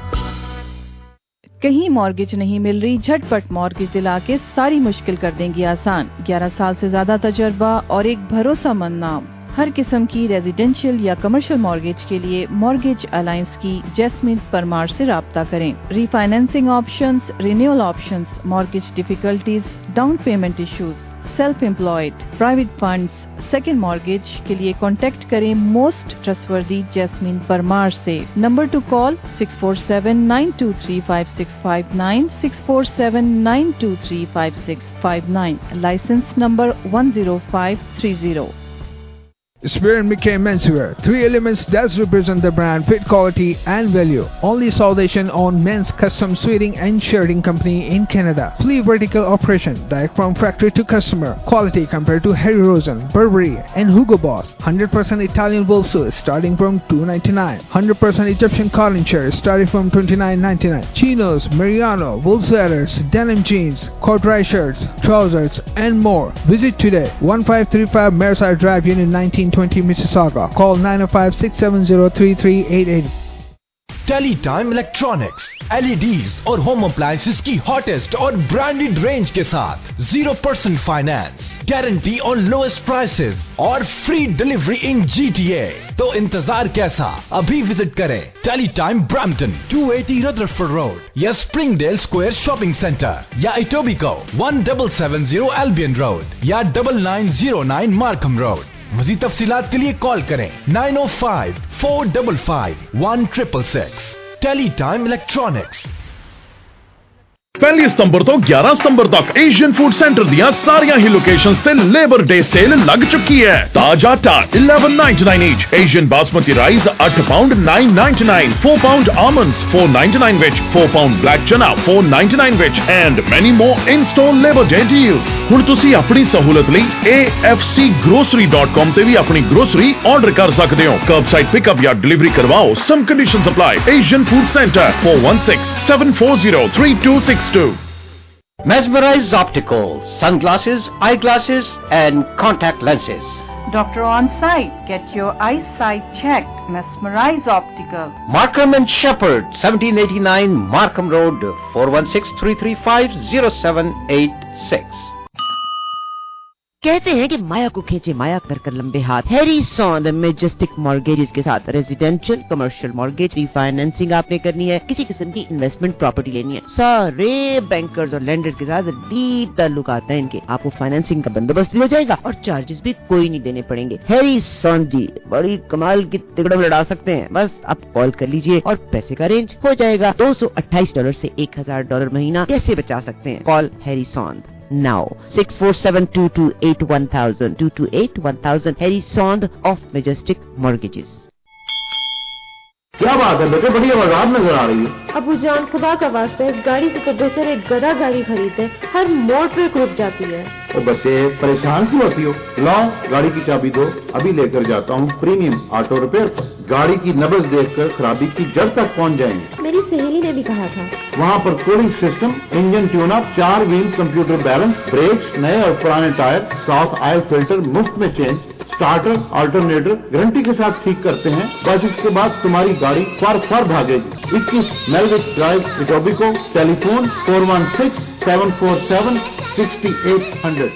कहीं मॉर्गेज नहीं मिल रही, झटपट मॉर्गेज दिला के सारी मुश्किल कर देंगी आसान। ग्यारह साल से ज्यादा तजर्बा और एक भरोसामंद नाम। हर किस्म की रेजिडेंशियल या कमर्शियल मॉर्गेज के लिए मॉर्गेज अलायंस की जैस्मिन परमार से राब्ता करें। Refinancing options, renewal options, mortgage difficulties, down payment issues, self employed, private funds, second mortgage के लिए कॉन्टेक्ट करें मोस्ट ट्रस्टवर्दी जैस्मिन परमार से। Number to call six four seven nine two three five six five nine, six four seven nine two three five six five nine. License number one zero five three zero. Spear and McKay Menswear, three elements that represent the brand, fit, quality and value. Only South Asian owned men's custom suiting and shirting company in Canada. Fully vertical operation, direct from factory to customer. Quality compared to Harry Rosen, Burberry and Hugo Boss. one hundred percent Italian wool suits starting from two ninety-nine. one hundred percent Egyptian cotton shirts starting from twenty-nine ninety-nine. Chinos, Mariano, wool sweaters, denim jeans, corduroy shirts, trousers and more. Visit today. one five three five Mersey Drive, Unit nineteen twenty Mississauga. Call nine oh five six seven zero three three eight eight. Teletime electronics, LEDs और home appliances की hottest और branded range के साथ zero percent finance, guarantee और lowest prices और free delivery in GTA. तो इंतजार कैसा, अभी विजिट करें Teletime Brampton two eighty Rutherford road या स्प्रिंगडेल स्क्वायर शॉपिंग सेंटर या Etobicoke one double seven zero Albion road या double nine zero nine Markham road. मज़ीद तफसीलात के लिए कॉल करें nine oh five four double five one triple six. Teletime electronics. ਪਹਿਲੀ ਸਤੰਬਰ ਤੋਂ ਗਿਆਰਾਂ ਸਤੰਬਰ ਤੱਕ ਏਸ਼ੀਅਨ ਫੂਡ ਸੈਂਟਰ ਦੀਆਂ ਸਾਰੀਆਂ ਹੀ ਲੋਕੇਸ਼ਨਸ ਤੇ ਲੇਬਰ ਡੇ ਸੇਲ ਲੱਗ ਚੁੱਕੀ ਹੈ। ਤਾਜ਼ਾ ਆਟਾ eleven ninety-nine each, Asian basmati rice eight pound nine ninety-nine, four pound almonds four ninety-nine ਵਿੱਚ, four pound black chana four ninety-nine ਵਿੱਚ and many more in-store labor day deals। ਹੁਣ ਤੁਸੀਂ ਆਪਣੀ ਸਹੂਲਤ ਲਈ A F C grocery dot com ਤੇ ਵੀ ਆਪਣੀ grocery order ਕਰ ਸਕਦੇ ਹੋ। ਕਰਬਸਾਈਡ ਪਿਕਅਪ ਜਾਂ ਡਿਲੀਵਰੀ ਕਰਵਾਓ। Some conditions apply। Asian food centre four one six, seven four zero, three two six two। Mesmerize Optical, sunglasses, eyeglasses and contact lenses. Doctor on site. Get your eyesight checked. Mesmerize Optical. Markham and Shepherd, seventeen eighty-nine Markham Road, four one six, three three five, zero seven eight six. कहते हैं कि माया को खींचे माया कर कर लंबे हाथ। Harry सॉन्द majestic mortgages के साथ रेजिडेंशियल कमर्शियल मॉर्गेज रीफाइनेंसिंग आपने करनी है, किसी किस्म की इन्वेस्टमेंट प्रॉपर्टी लेनी है, सारे बैंकर्स और लेंडर्स के साथ डीप ताल्लुकात हैं इनके। आपको फाइनेंसिंग का बंदोबस्त भी हो जाएगा और चार्जेस भी कोई नहीं देने पड़ेंगे। हैरी सॉन्द जी बड़ी कमाल की तिगड़म लड़ा सकते हैं। बस आप कॉल कर लीजिए और पैसे का अरेंज हो जाएगा। दो सौ अट्ठाईस डॉलर से एक हजार डॉलर महीना कैसे बचा सकते हैं? Call Harry Sond now six four seven, two two eight, one thousand, two two eight, one thousand। Harry Sond of Majestic Mortgages। क्या बात है बेटे, बड़ी आवाज़ नजर आ रही है। अबू जान खुदा का वास्ता इस गाड़ी से तो बेहतर एक गधा गाड़ी खरीदे, हर मोड़ पे रुक जाती है। ओ बच्चे परेशान क्यों होती हो? लाओ गाड़ी की चाबी दो, अभी लेकर जाता हूँ प्रीमियम ऑटो रिपेयर पर। गाड़ी की नब्ज देखकर खराबी की जड़ तक पहुँच जाएंगे। मेरी सहेली ने भी कहा था। वहाँ पर cooling system, engine tune up, चार व्हील कंप्यूटर बैलेंस, ब्रेक्स नए और पुराने टायर, साउथ ऑयल फिल्टर मुफ्त में चेंज, स्टार्टर अल्टरनेटर गारंटी के साथ ठीक करते हैं। बस इसके बाद तुम्हारी गाड़ी फर फर भागेगी। इक्कीस Melwich drive, Etobicoke. Telephone four one six, seven four seven, sixty eight hundred.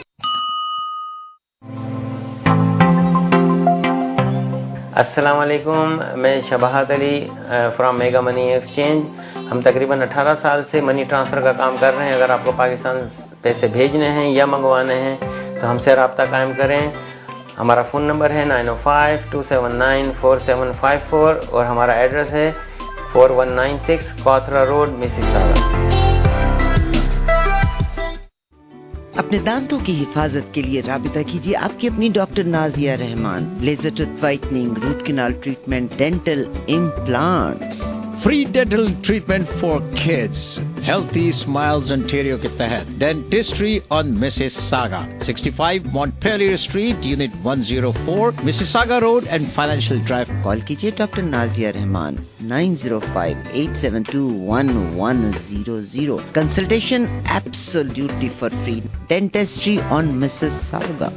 अस्सलाम वालेकुम, मैं Shabahat Ali from Mega Money Exchange. हम तकरीबन अठारह साल से मनी ट्रांसफ़र का काम कर रहे हैं। अगर आपको पाकिस्तान पैसे भेजने हैं या मंगवाने हैं तो हमसे रब्ता कायम करें। हमारा फ़ोन नंबर है nine oh five, two seven nine, four seven five four और हमारा एड्रेस है four one nine six Cawthra road, Mississauga. अपने दांतों की हिफाजत के लिए राबिता कीजिए आपकी अपनी doctor Nazia Rehman. Laser tooth whitening, root canal treatment, dental implants. Free dental treatment for kids, healthy smiles Ontario के तहत dentistry on Mississauga, sixty-five Montpelier Street, unit one oh four, Mississauga road and financial drive. Call कीजिए doctor Nazia Rehman nine oh five, eight seven two, one one zero zero। Consultation absolutely for free. Dentistry on Mississauga.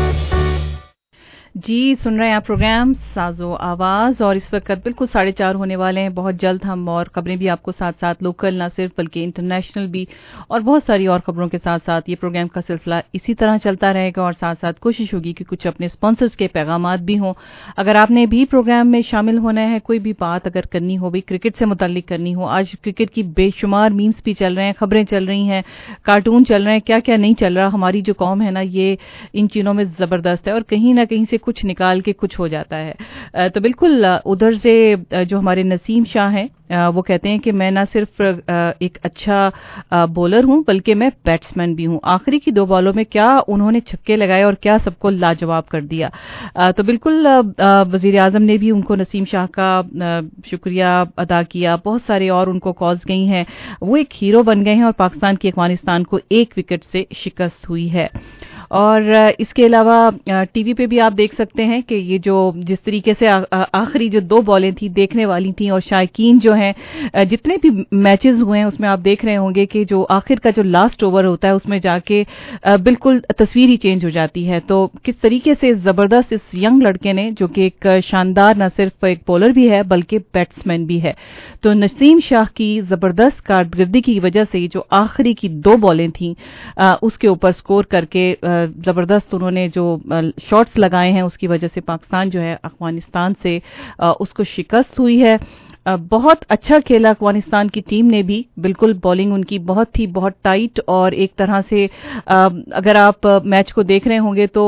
जी सुन रहे हैं आप programme साजो आवाज और इस वक्त बिल्कुल साढ़े चार होने वाले हैं। बहुत जल्द हम और खबरें भी आपको साथ साथ लोकल ना सिर्फ बल्कि इंटरनेशनल भी और बहुत सारी और खबरों के साथ साथ ये प्रोग्राम का सिलसिला इसी तरह चलता रहेगा और साथ साथ कोशिश होगी कि कुछ अपने स्पॉन्सर्स के पैगामात भी हों। अगर आपने भी प्रोग्राम में शामिल होना है, कोई भी बात अगर करनी हो भी क्रिकेट से मुताल्लिक करनी हो, आज क्रिकेट की बेशुमार मीम्स भी चल रहे हैं, खबरें चल रही हैं, कार्टून चल रहे हैं, क्या क्या नहीं चल रहा। हमारी जो कौम है ना ये इन चीज़ों में ज़बरदस्त है और कहीं ना कहीं से कुछ निकाल के कुछ हो जाता है। तो बिल्कुल उधर से जो हमारे नसीम शाह हैं वो कहते हैं कि मैं ना सिर्फ एक अच्छा बॉलर हूं बल्कि मैं बैट्समैन भी हूं। आखिरी की दो बॉलों में क्या उन्होंने छक्के लगाए और क्या सबको लाजवाब कर दिया। तो बिल्कुल वजीर आजम ने भी उनको नसीम शाह का शुक्रिया अदा किया। बहुत सारे और उनको कॉल्स गई हैं। वो एक हीरो बन गए हैं और पाकिस्तान की अफगानिस्तान को एक विकेट से शिकस्त हुई है। और इसके अलावा टीवी पे भी आप देख सकते हैं कि ये जो जिस तरीके से आखिरी जो दो बॉलें थी देखने वाली थी और शायकीन जो हैं जितने भी मैचेस हुए हैं उसमें आप देख रहे होंगे कि जो आखिर का जो लास्ट ओवर होता है उसमें जाके बिल्कुल तस्वीर ही चेंज हो जाती है। तो किस तरीके से ज़बरदस्त इस यंग लड़के ने, जो कि एक शानदार न सिर्फ एक बॉलर भी है बल्कि बैट्समैन भी है, तो नसीम शाह की ज़बरदस्त कारकर्दगी की वजह से जो आखिरी की दो बॉलें थी उसके ऊपर स्कोर करके जबरदस्त उन्होंने जो शॉट्स लगाए हैं उसकी वजह से पाकिस्तान जो है अफगानिस्तान से उसको शिकस्त हुई है। बहुत अच्छा खेला अफगानिस्तान की टीम ने भी। बिल्कुल बॉलिंग उनकी बहुत ही बहुत टाइट और एक तरह से अगर आप मैच को देख रहे होंगे तो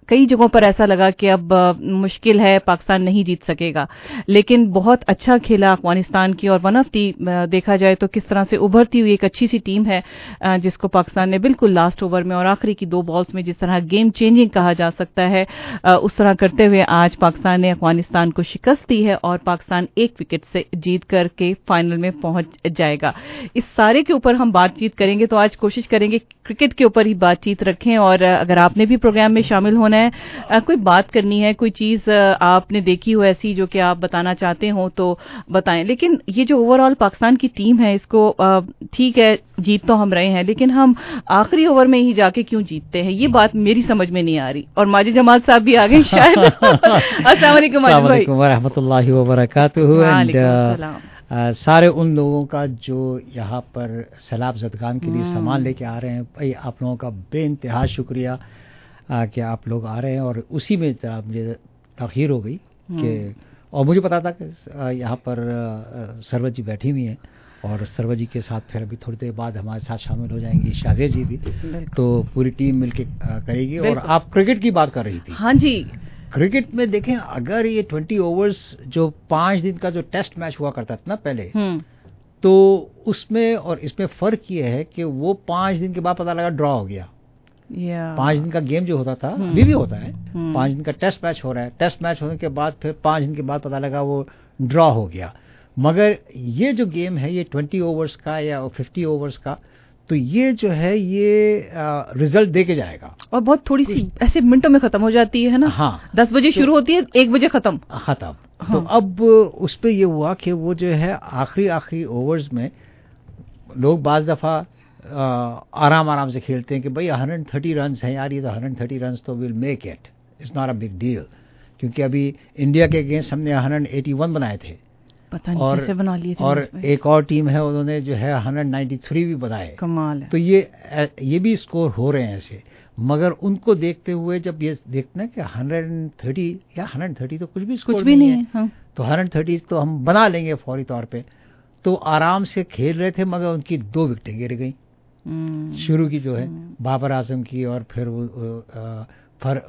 कई जगहों पर ऐसा लगा कि अब मुश्किल है, पाकिस्तान नहीं जीत सकेगा, लेकिन बहुत अच्छा खेला अफगानिस्तान की और वन ऑफ दी देखा जाए तो किस तरह से उभरती हुई एक अच्छी सी टीम है जिसको पाकिस्तान ने बिल्कुल लास्ट ओवर में और आखिरी की दो बॉल्स में जिस तरह गेम चेंजिंग कहा जा सकता है उस तरह करते हुए आज पाकिस्तान ने अफगानिस्तान को शिकस्त दी है और पाकिस्तान एक विकेट से जीत करके फाइनल में पहुंच जाएगा। इस सारे के ऊपर हम बातचीत करेंगे, तो आज कोशिश करेंगे क्रिकेट के ऊपर ही बातचीत रखें। और अगर आपने भी प्रोग्राम में शामिल होना है, कोई बात करनी है, कोई चीज आपने देखी हो ऐसी जो कि आप बताना चाहते हो तो बताएं। लेकिन ये जो ओवरऑल पाकिस्तान की टीम है, इसको ठीक है जीत तो हम रहे हैं, लेकिन हम आखिरी ओवर में ही जाके क्यों जीतते हैं, ये बात मेरी समझ में नहीं आ रही। और माजिद जमाल साहब भी आ गए शायद। अस्सलाम वालेकुम माजिद भाई। व रहमतुल्लाहि व बरकातुहू। एंड सारे उन लोगों का जो यहाँ पर सैलाब ज़दगान के लिए सामान लेके आ रहे हैं, भाई आप लोगों का बेइंतहा शुक्रिया कि आप लोग आ रहे हैं। और उसी में मुझे तख़ीर हो गई कि, और मुझे पता था कि यहाँ पर सरवत जी बैठी हुई हैं और सरवर जी के साथ फिर अभी थोड़ी देर बाद हमारे साथ शामिल हो जाएंगी शाजिया जी भी, तो पूरी टीम मिलके करेगी। और आप क्रिकेट की बात कर रही थी। हाँ जी, क्रिकेट में देखें, अगर ये ट्वेंटी ओवर्स जो पांच दिन का जो टेस्ट मैच हुआ करता था ना पहले, तो उसमें और इसमें फर्क ये है कि वो पांच दिन के बाद पता लगा ड्रॉ हो गया। पांच दिन का गेम जो होता था अभी भी होता है, पांच दिन का टेस्ट मैच हो रहा है, टेस्ट मैच होने के बाद फिर पांच दिन के बाद पता लगा वो ड्रॉ हो गया। मगर ये जो गेम है ये ट्वेंटी ओवर्स का या फिफ्टी ओवर्स का, तो ये जो है ये रिजल्ट दे के जाएगा और बहुत थोड़ी सी ऐसे मिनटों में खत्म हो जाती है ना। हाँ, दस बजे तो, शुरू होती है, एक बजे खत्म खत्म। हाँ। तो अब उस पे ये हुआ कि वो जो है आखिरी आखिरी ओवर्स में लोग बाज दफा आराम आराम से खेलते हैं कि भाई वन हंड्रेड थर्टी रन है यार, ये तो वन हंड्रेड थर्टी रन तो will make it, it's not a big deal. क्योंकि अभी इंडिया के अगेंस्ट हमने वन हंड्रेड एटी वन बनाए थे, पता नहीं और, कैसे बना लिए थे। और एक और टीम है उन्होंने जो है वन हंड्रेड नाइंटी थ्री भी बनाए। कमाल है। तो ये ये भी स्कोर हो रहे हैं ऐसे, मगर उनको देखते हुए जब ये देखते हैं कि वन हंड्रेड थर्टी या वन हंड्रेड थर्टी तो कुछ भी स्कोर कुछ भी नहीं है, है। हाँ। तो वन हंड्रेड थर्टी तो हम बना लेंगे फौरी तौर पे। तो आराम से खेल रहे थे, मगर उनकी दो विकेटें गिर गई शुरू की जो है बाबर आजम की, और फिर वो फर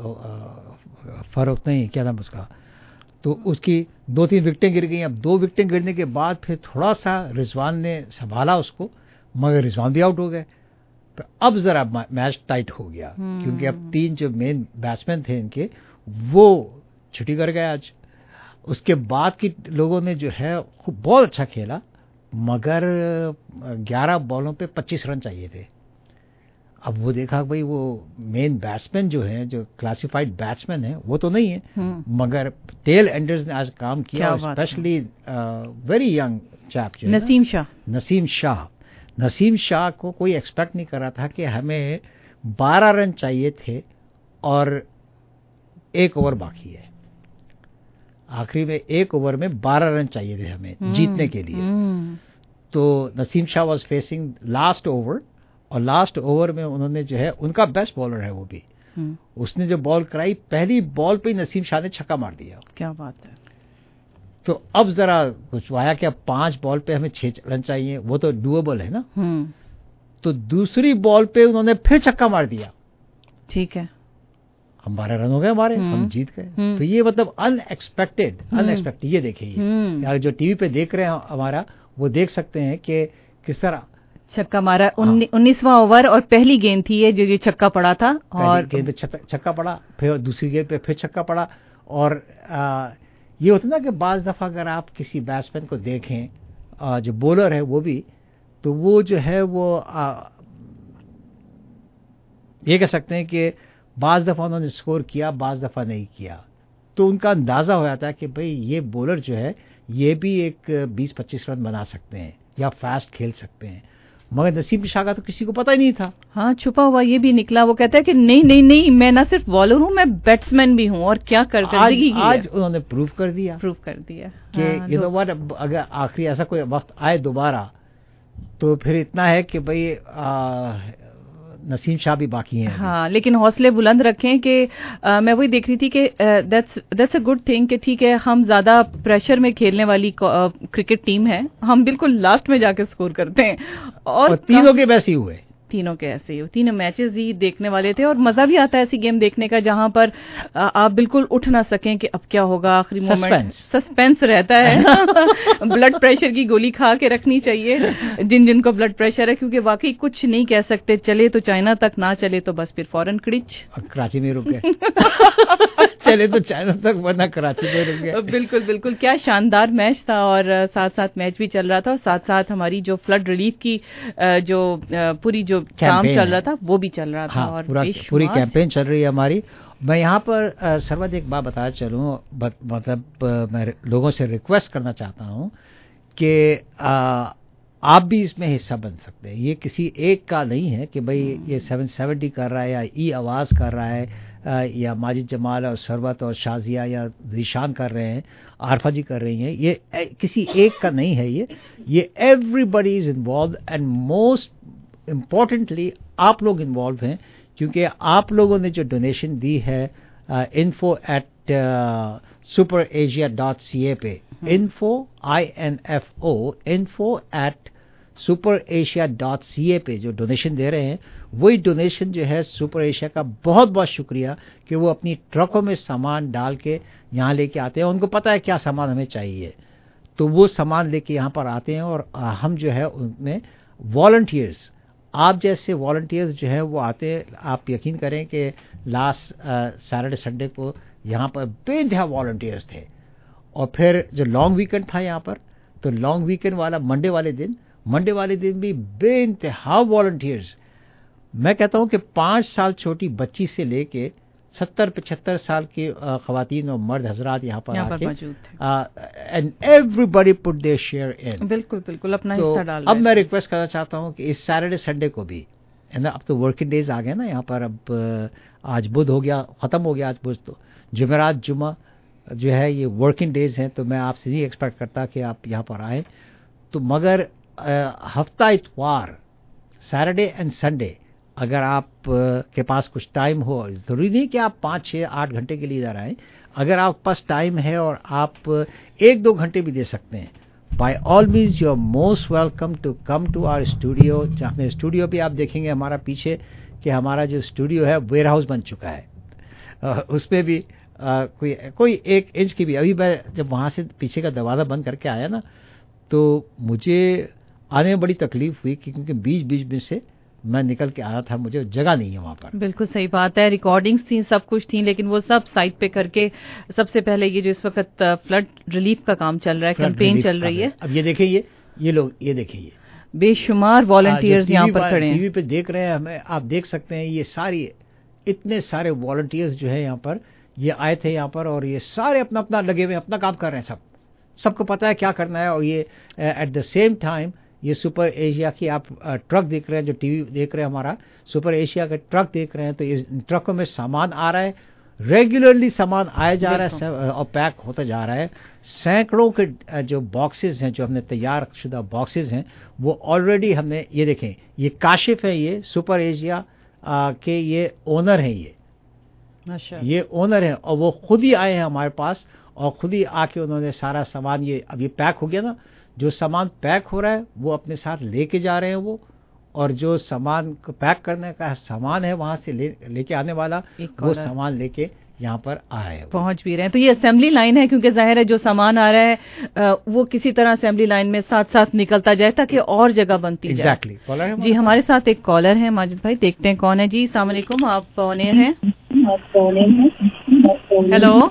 फरोख नहीं क्या नाम उसका, तो उसकी दो तीन विकेटें गिर गई। अब दो विकेटें गिरने के बाद फिर थोड़ा सा रिजवान ने संभाला उसको, मगर रिजवान भी आउट हो गए। तो अब जरा मैच टाइट हो गया, क्योंकि अब तीन जो मेन बैट्समैन थे इनके वो छुट्टी कर गए आज। उसके बाद की लोगों ने जो है खूब बहुत अच्छा खेला, मगर ग्यारह बॉलों पे पच्चीस रन चाहिए थे। अब वो देखा भाई वो मेन बैट्समैन जो है, जो क्लासिफाइड बैट्समैन है, वो तो नहीं है, मगर टेल एंडर्स ने आज काम किया, स्पेशली वेरी यंग चैप जो नसीम शाह नसीम शाह नसीम शाह को कोई एक्सपेक्ट नहीं कर रहा था कि हमें बारह रन चाहिए थे और एक ओवर बाकी है। आखिरी में एक ओवर में बारह रन चाहिए थे हमें जीतने के लिए। तो Naseem Shah was facing last over, और लास्ट ओवर में उन्होंने जो है, उनका बेस्ट बॉलर है वो भी, उसने जो बॉल कराई पहली बॉल पे नसीम शाह ने छक्का मार दिया। क्या बात है। तो अब जरा कुछ आया कि अब पांच बॉल पे हमें छह रन चाहिए, वो तो डुएबल है ना। तो दूसरी बॉल पे उन्होंने फिर छक्का मार दिया। ठीक है, हम बारह रन हो गए हमारे, हम जीत गए। तो ये मतलब अनएक्सपेक्टेड अनएक्सपेक्टेड ये देखिए, यार जो टीवी पे देख रहे हैं हमारा, वो देख सकते हैं कि किस तरह छक्का मारा। उन्नीसवां ओवर और पहली गेंद थी ये जो ये छक्का पड़ा था, और गेंद पे छक्का पड़ा, फिर दूसरी गेंद पे फिर छक्का पड़ा। और आ, ये होता ना कि बाज दफा अगर आप किसी बैट्समैन को देखें, आ, जो बॉलर है वो भी, तो वो जो है वो आ, ये कह सकते हैं कि बाज दफा उन्होंने स्कोर किया, बाज दफा नहीं किया। तो उनका अंदाजा हो जाता है कि भाई ये बॉलर जो है ये भी एक बीस पच्चीस रन बना सकते हैं या फास्ट खेल सकते हैं। मगर नसीम शाह का तो किसी को पता ही नहीं था। हाँ, छुपा हुआ ये भी निकला। वो कहता है कि नहीं नहीं नहीं, मैं ना सिर्फ बॉलर हूँ, मैं बैट्समैन भी हूँ। और क्या कर आज, आज उन्होंने प्रूव कर दिया प्रूव कर दिया कि हाँ, ये तो व्हाट, अगर आखिरी ऐसा कोई वक्त आए दोबारा, तो फिर इतना है कि भाई आ, नसीम शाह भी बाकी हैं। हाँ, लेकिन हौसले बुलंद रखें कि मैं वही देख रही थी कि that's that's a good thing कि ठीक है, हम ज्यादा प्रेशर में खेलने वाली क्रिकेट टीम है, हम बिल्कुल लास्ट में जाके स्कोर करते हैं। और, और तीनों के वैसे ही हुए तीनों के ऐसे ही तीनों मैचेस ही देखने वाले थे और मजा भी आता है ऐसी गेम देखने का जहां पर आप बिल्कुल उठ ना सकें कि अब क्या होगा आखिरी मोमेंट, सस्पेंस रहता है। ब्लड प्रेशर की गोली खा के रखनी चाहिए जिन जिन को ब्लड प्रेशर है, क्योंकि वाकई कुछ नहीं कह सकते, चले तो चाइना तक, ना चले तो बस फिर फौरन क्रिच कराची में रुक गए। चले तो चाइना तक वरना कराची में रुक गए। बिल्कुल बिल्कुल, क्या शानदार मैच था और साथ साथ मैच भी चल रहा था और साथ साथ हमारी जो फ्लड रिलीफ की जो पूरी जो काम चल रहा था वो भी चल रहा था। हाँ, और पूरा पूरी कैंपेन चल रही है हमारी। मैं यहाँ पर सर्वद एक बात बताया चलूँ, मतलब मैं लोगों से रिक्वेस्ट करना चाहता हूँ कि आप भी इसमें हिस्सा बन सकते हैं। ये किसी एक का नहीं है कि भाई ये सेवन सेवेंटी कर रहा है या ई आवाज़ कर रहा है या माजिद जमाल और सरवत और शाजिया या ज़ीशान कर रहे हैं, आरफा जी कर रही हैं, ये किसी एक का नहीं है। ये ये everybody is involve and most importantly आप लोग इन्वॉल्व हैं, क्योंकि आप लोगों ने जो डोनेशन दी है info at super Asia dot C A पे, info I N F O info at super Asia dot C A पे जो डोनेशन दे रहे हैं, वही डोनेशन जो है सुपर एशिया का बहुत बहुत शुक्रिया कि वो अपनी ट्रकों में सामान डाल के यहाँ लेके आते हैं। उनको पता है क्या सामान हमें चाहिए, तो वो सामान लेके यहाँ पर आते हैं और हम जो है उनमें वॉलंटियर्स, आप जैसे वॉलंटियर्स जो है वो आते हैं। आप यकीन करें कि लास्ट सैटरडे संडे को यहाँ पर बेइंतहा वॉलंटियर्स थे और फिर जो लॉन्ग वीकेंड था यहाँ पर, तो लॉन्ग वीकेंड वाला मंडे वाले दिन मंडे वाले दिन भी बेइंतहा वॉलंटियर्स। मैं कहता हूँ कि पाँच साल छोटी बच्ची से लेके सत्तर पचहत्तर साल की खवातीन और मर्द हजरात यहाँ पर आके and everybody put their share in. बिल्कुल बिल्कुल अपना तो हिस्सा डाल। अब मैं रिक्वेस्ट करना चाहता हूँ कि इस सैटरडे संडे को भी, है ना, अब तो वर्किंग डेज आ गए ना यहाँ पर, अब आज बुध हो गया, ख़त्म हो गया आज बुध, तो जुमेरात जुमा जो है ये वर्किंग डेज हैं, तो मैं आपसे नहीं एक्सपेक्ट करता कि आप यहाँ पर आएँ, तो मगर हफ्ता इतवार सैटरडे एंड संडे अगर आप के पास कुछ टाइम हो, ज़रूरी नहीं कि आप पाँच छः आठ घंटे के लिए इधर आएँ, अगर आपके पास टाइम है और आप एक दो घंटे भी दे सकते हैं, by all means you are most welcome to come to our studio. अपने स्टूडियो भी आप देखेंगे हमारा पीछे कि हमारा जो स्टूडियो है वेयर हाउस बन चुका है, उसमें भी आ, कोई कोई एक इंच की भी, अभी मैं जब वहाँ से पीछे का दरवाज़ा बंद करके आया ना, तो मुझे आने में बड़ी तकलीफ हुई क्योंकि बीच बीच में से मैं निकल के आया था, मुझे जगह नहीं है वहाँ पर। बिल्कुल सही बात है, रिकॉर्डिंग्स थी, सब कुछ थी, लेकिन वो सब साइट पे करके सबसे पहले ये जो इस वक्त फ्लड रिलीफ का काम चल रहा है, कैंपेन चल रही है। अब ये देखिए, ये ये लोग ये देखिए, ये बेशुमार वॉलंटियर्स यहाँ पर खड़े हैं, टीवी पे देख रहे हैं हमें, आप देख सकते हैं ये सारी इतने सारे वॉलंटियर्स जो है यहाँ पर, ये आए थे यहाँ पर और ये सारे अपना अपना लगे हुए अपना काम कर रहे हैं, सब सबको पता है क्या करना है। और ये एट द सेम टाइम ये सुपर एशिया की आप ट्रक देख रहे हैं, जो टीवी देख रहे हैं हमारा सुपर एशिया का ट्रक देख रहे हैं, तो इस ट्रकों में सामान आ रहा है, रेगुलरली सामान आया जा रहा है और पैक होता जा रहा है। सैकड़ों के जो बॉक्सेस हैं, जो हमने तैयार शुदा बॉक्सेस हैं, वो ऑलरेडी हमने, ये देखें, ये काशिफ है, ये सुपर एशिया के ये ओनर हैं, ये अच्छा, ये ओनर हैं और वो खुद ही आए हैं हमारे पास और खुद ही आके उन्होंने सारा सामान, ये अब ये पैक हो गया ना, जो सामान पैक हो रहा है वो अपने साथ लेके जा रहे हैं वो, और जो सामान पैक करने का सामान है वहां से ले लेके आने वाला वो सामान लेके यहाँ पर आ रहे हैं, पहुंच भी रहे हैं। तो ये असेंबली लाइन है, क्योंकि जाहिर है जो सामान आ रहा है वो किसी तरह असेंबली लाइन में साथ साथ निकलता जाए ताकि और जगह बनती जाए। Exactly exactly. जी हमारे साथ एक कॉलर है माजिद भाई, देखते हैं कौन है। जी अस्सलाम वालेकुम, आप ऑन एयर हैं। हेलो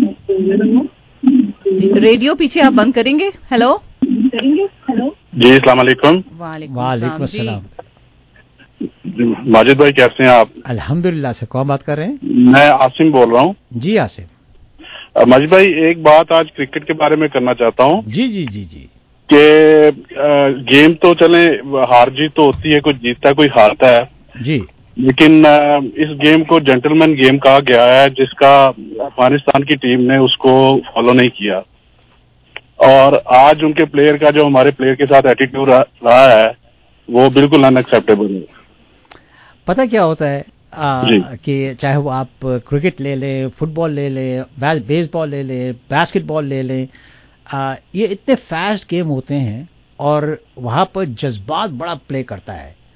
जी, रेडियो पीछे आप बंद करेंगे। हेलो जी अस्सलाम वालेकुम। वालेकुम अस्सलाम। माजिद भाई कैसे हैं आप? अल्हम्दुलिल्लाह। से कौन बात कर रहे हैं? मैं आसिम बोल रहा हूँ। जी आसिम। माजिद भाई एक बात आज क्रिकेट के बारे में करना चाहता हूँ। जी जी जी जी कि गेम तो चले हार जीत तो होती है, कोई जीतता है कोई हारता है जी, लेकिन इस गेम को जेंटलमैन गेम कहा गया है, जिसका अफगानिस्तान की टीम ने उसको फॉलो नहीं किया और आज उनके प्लेयर का जो हमारे प्लेयर के साथ एटीट्यूड रहा है वो बिल्कुल अनएक्सेप्टेबल है। पता क्या होता है आ, कि चाहे वो आप क्रिकेट ले लें, फुटबॉल ले लें, बेसबॉल ले लें, बास्केटबॉल ले लें, आ, ये इतने फास्ट गेम होते हैं और वहाँ पर जज्बात बड़ा प्ले करता है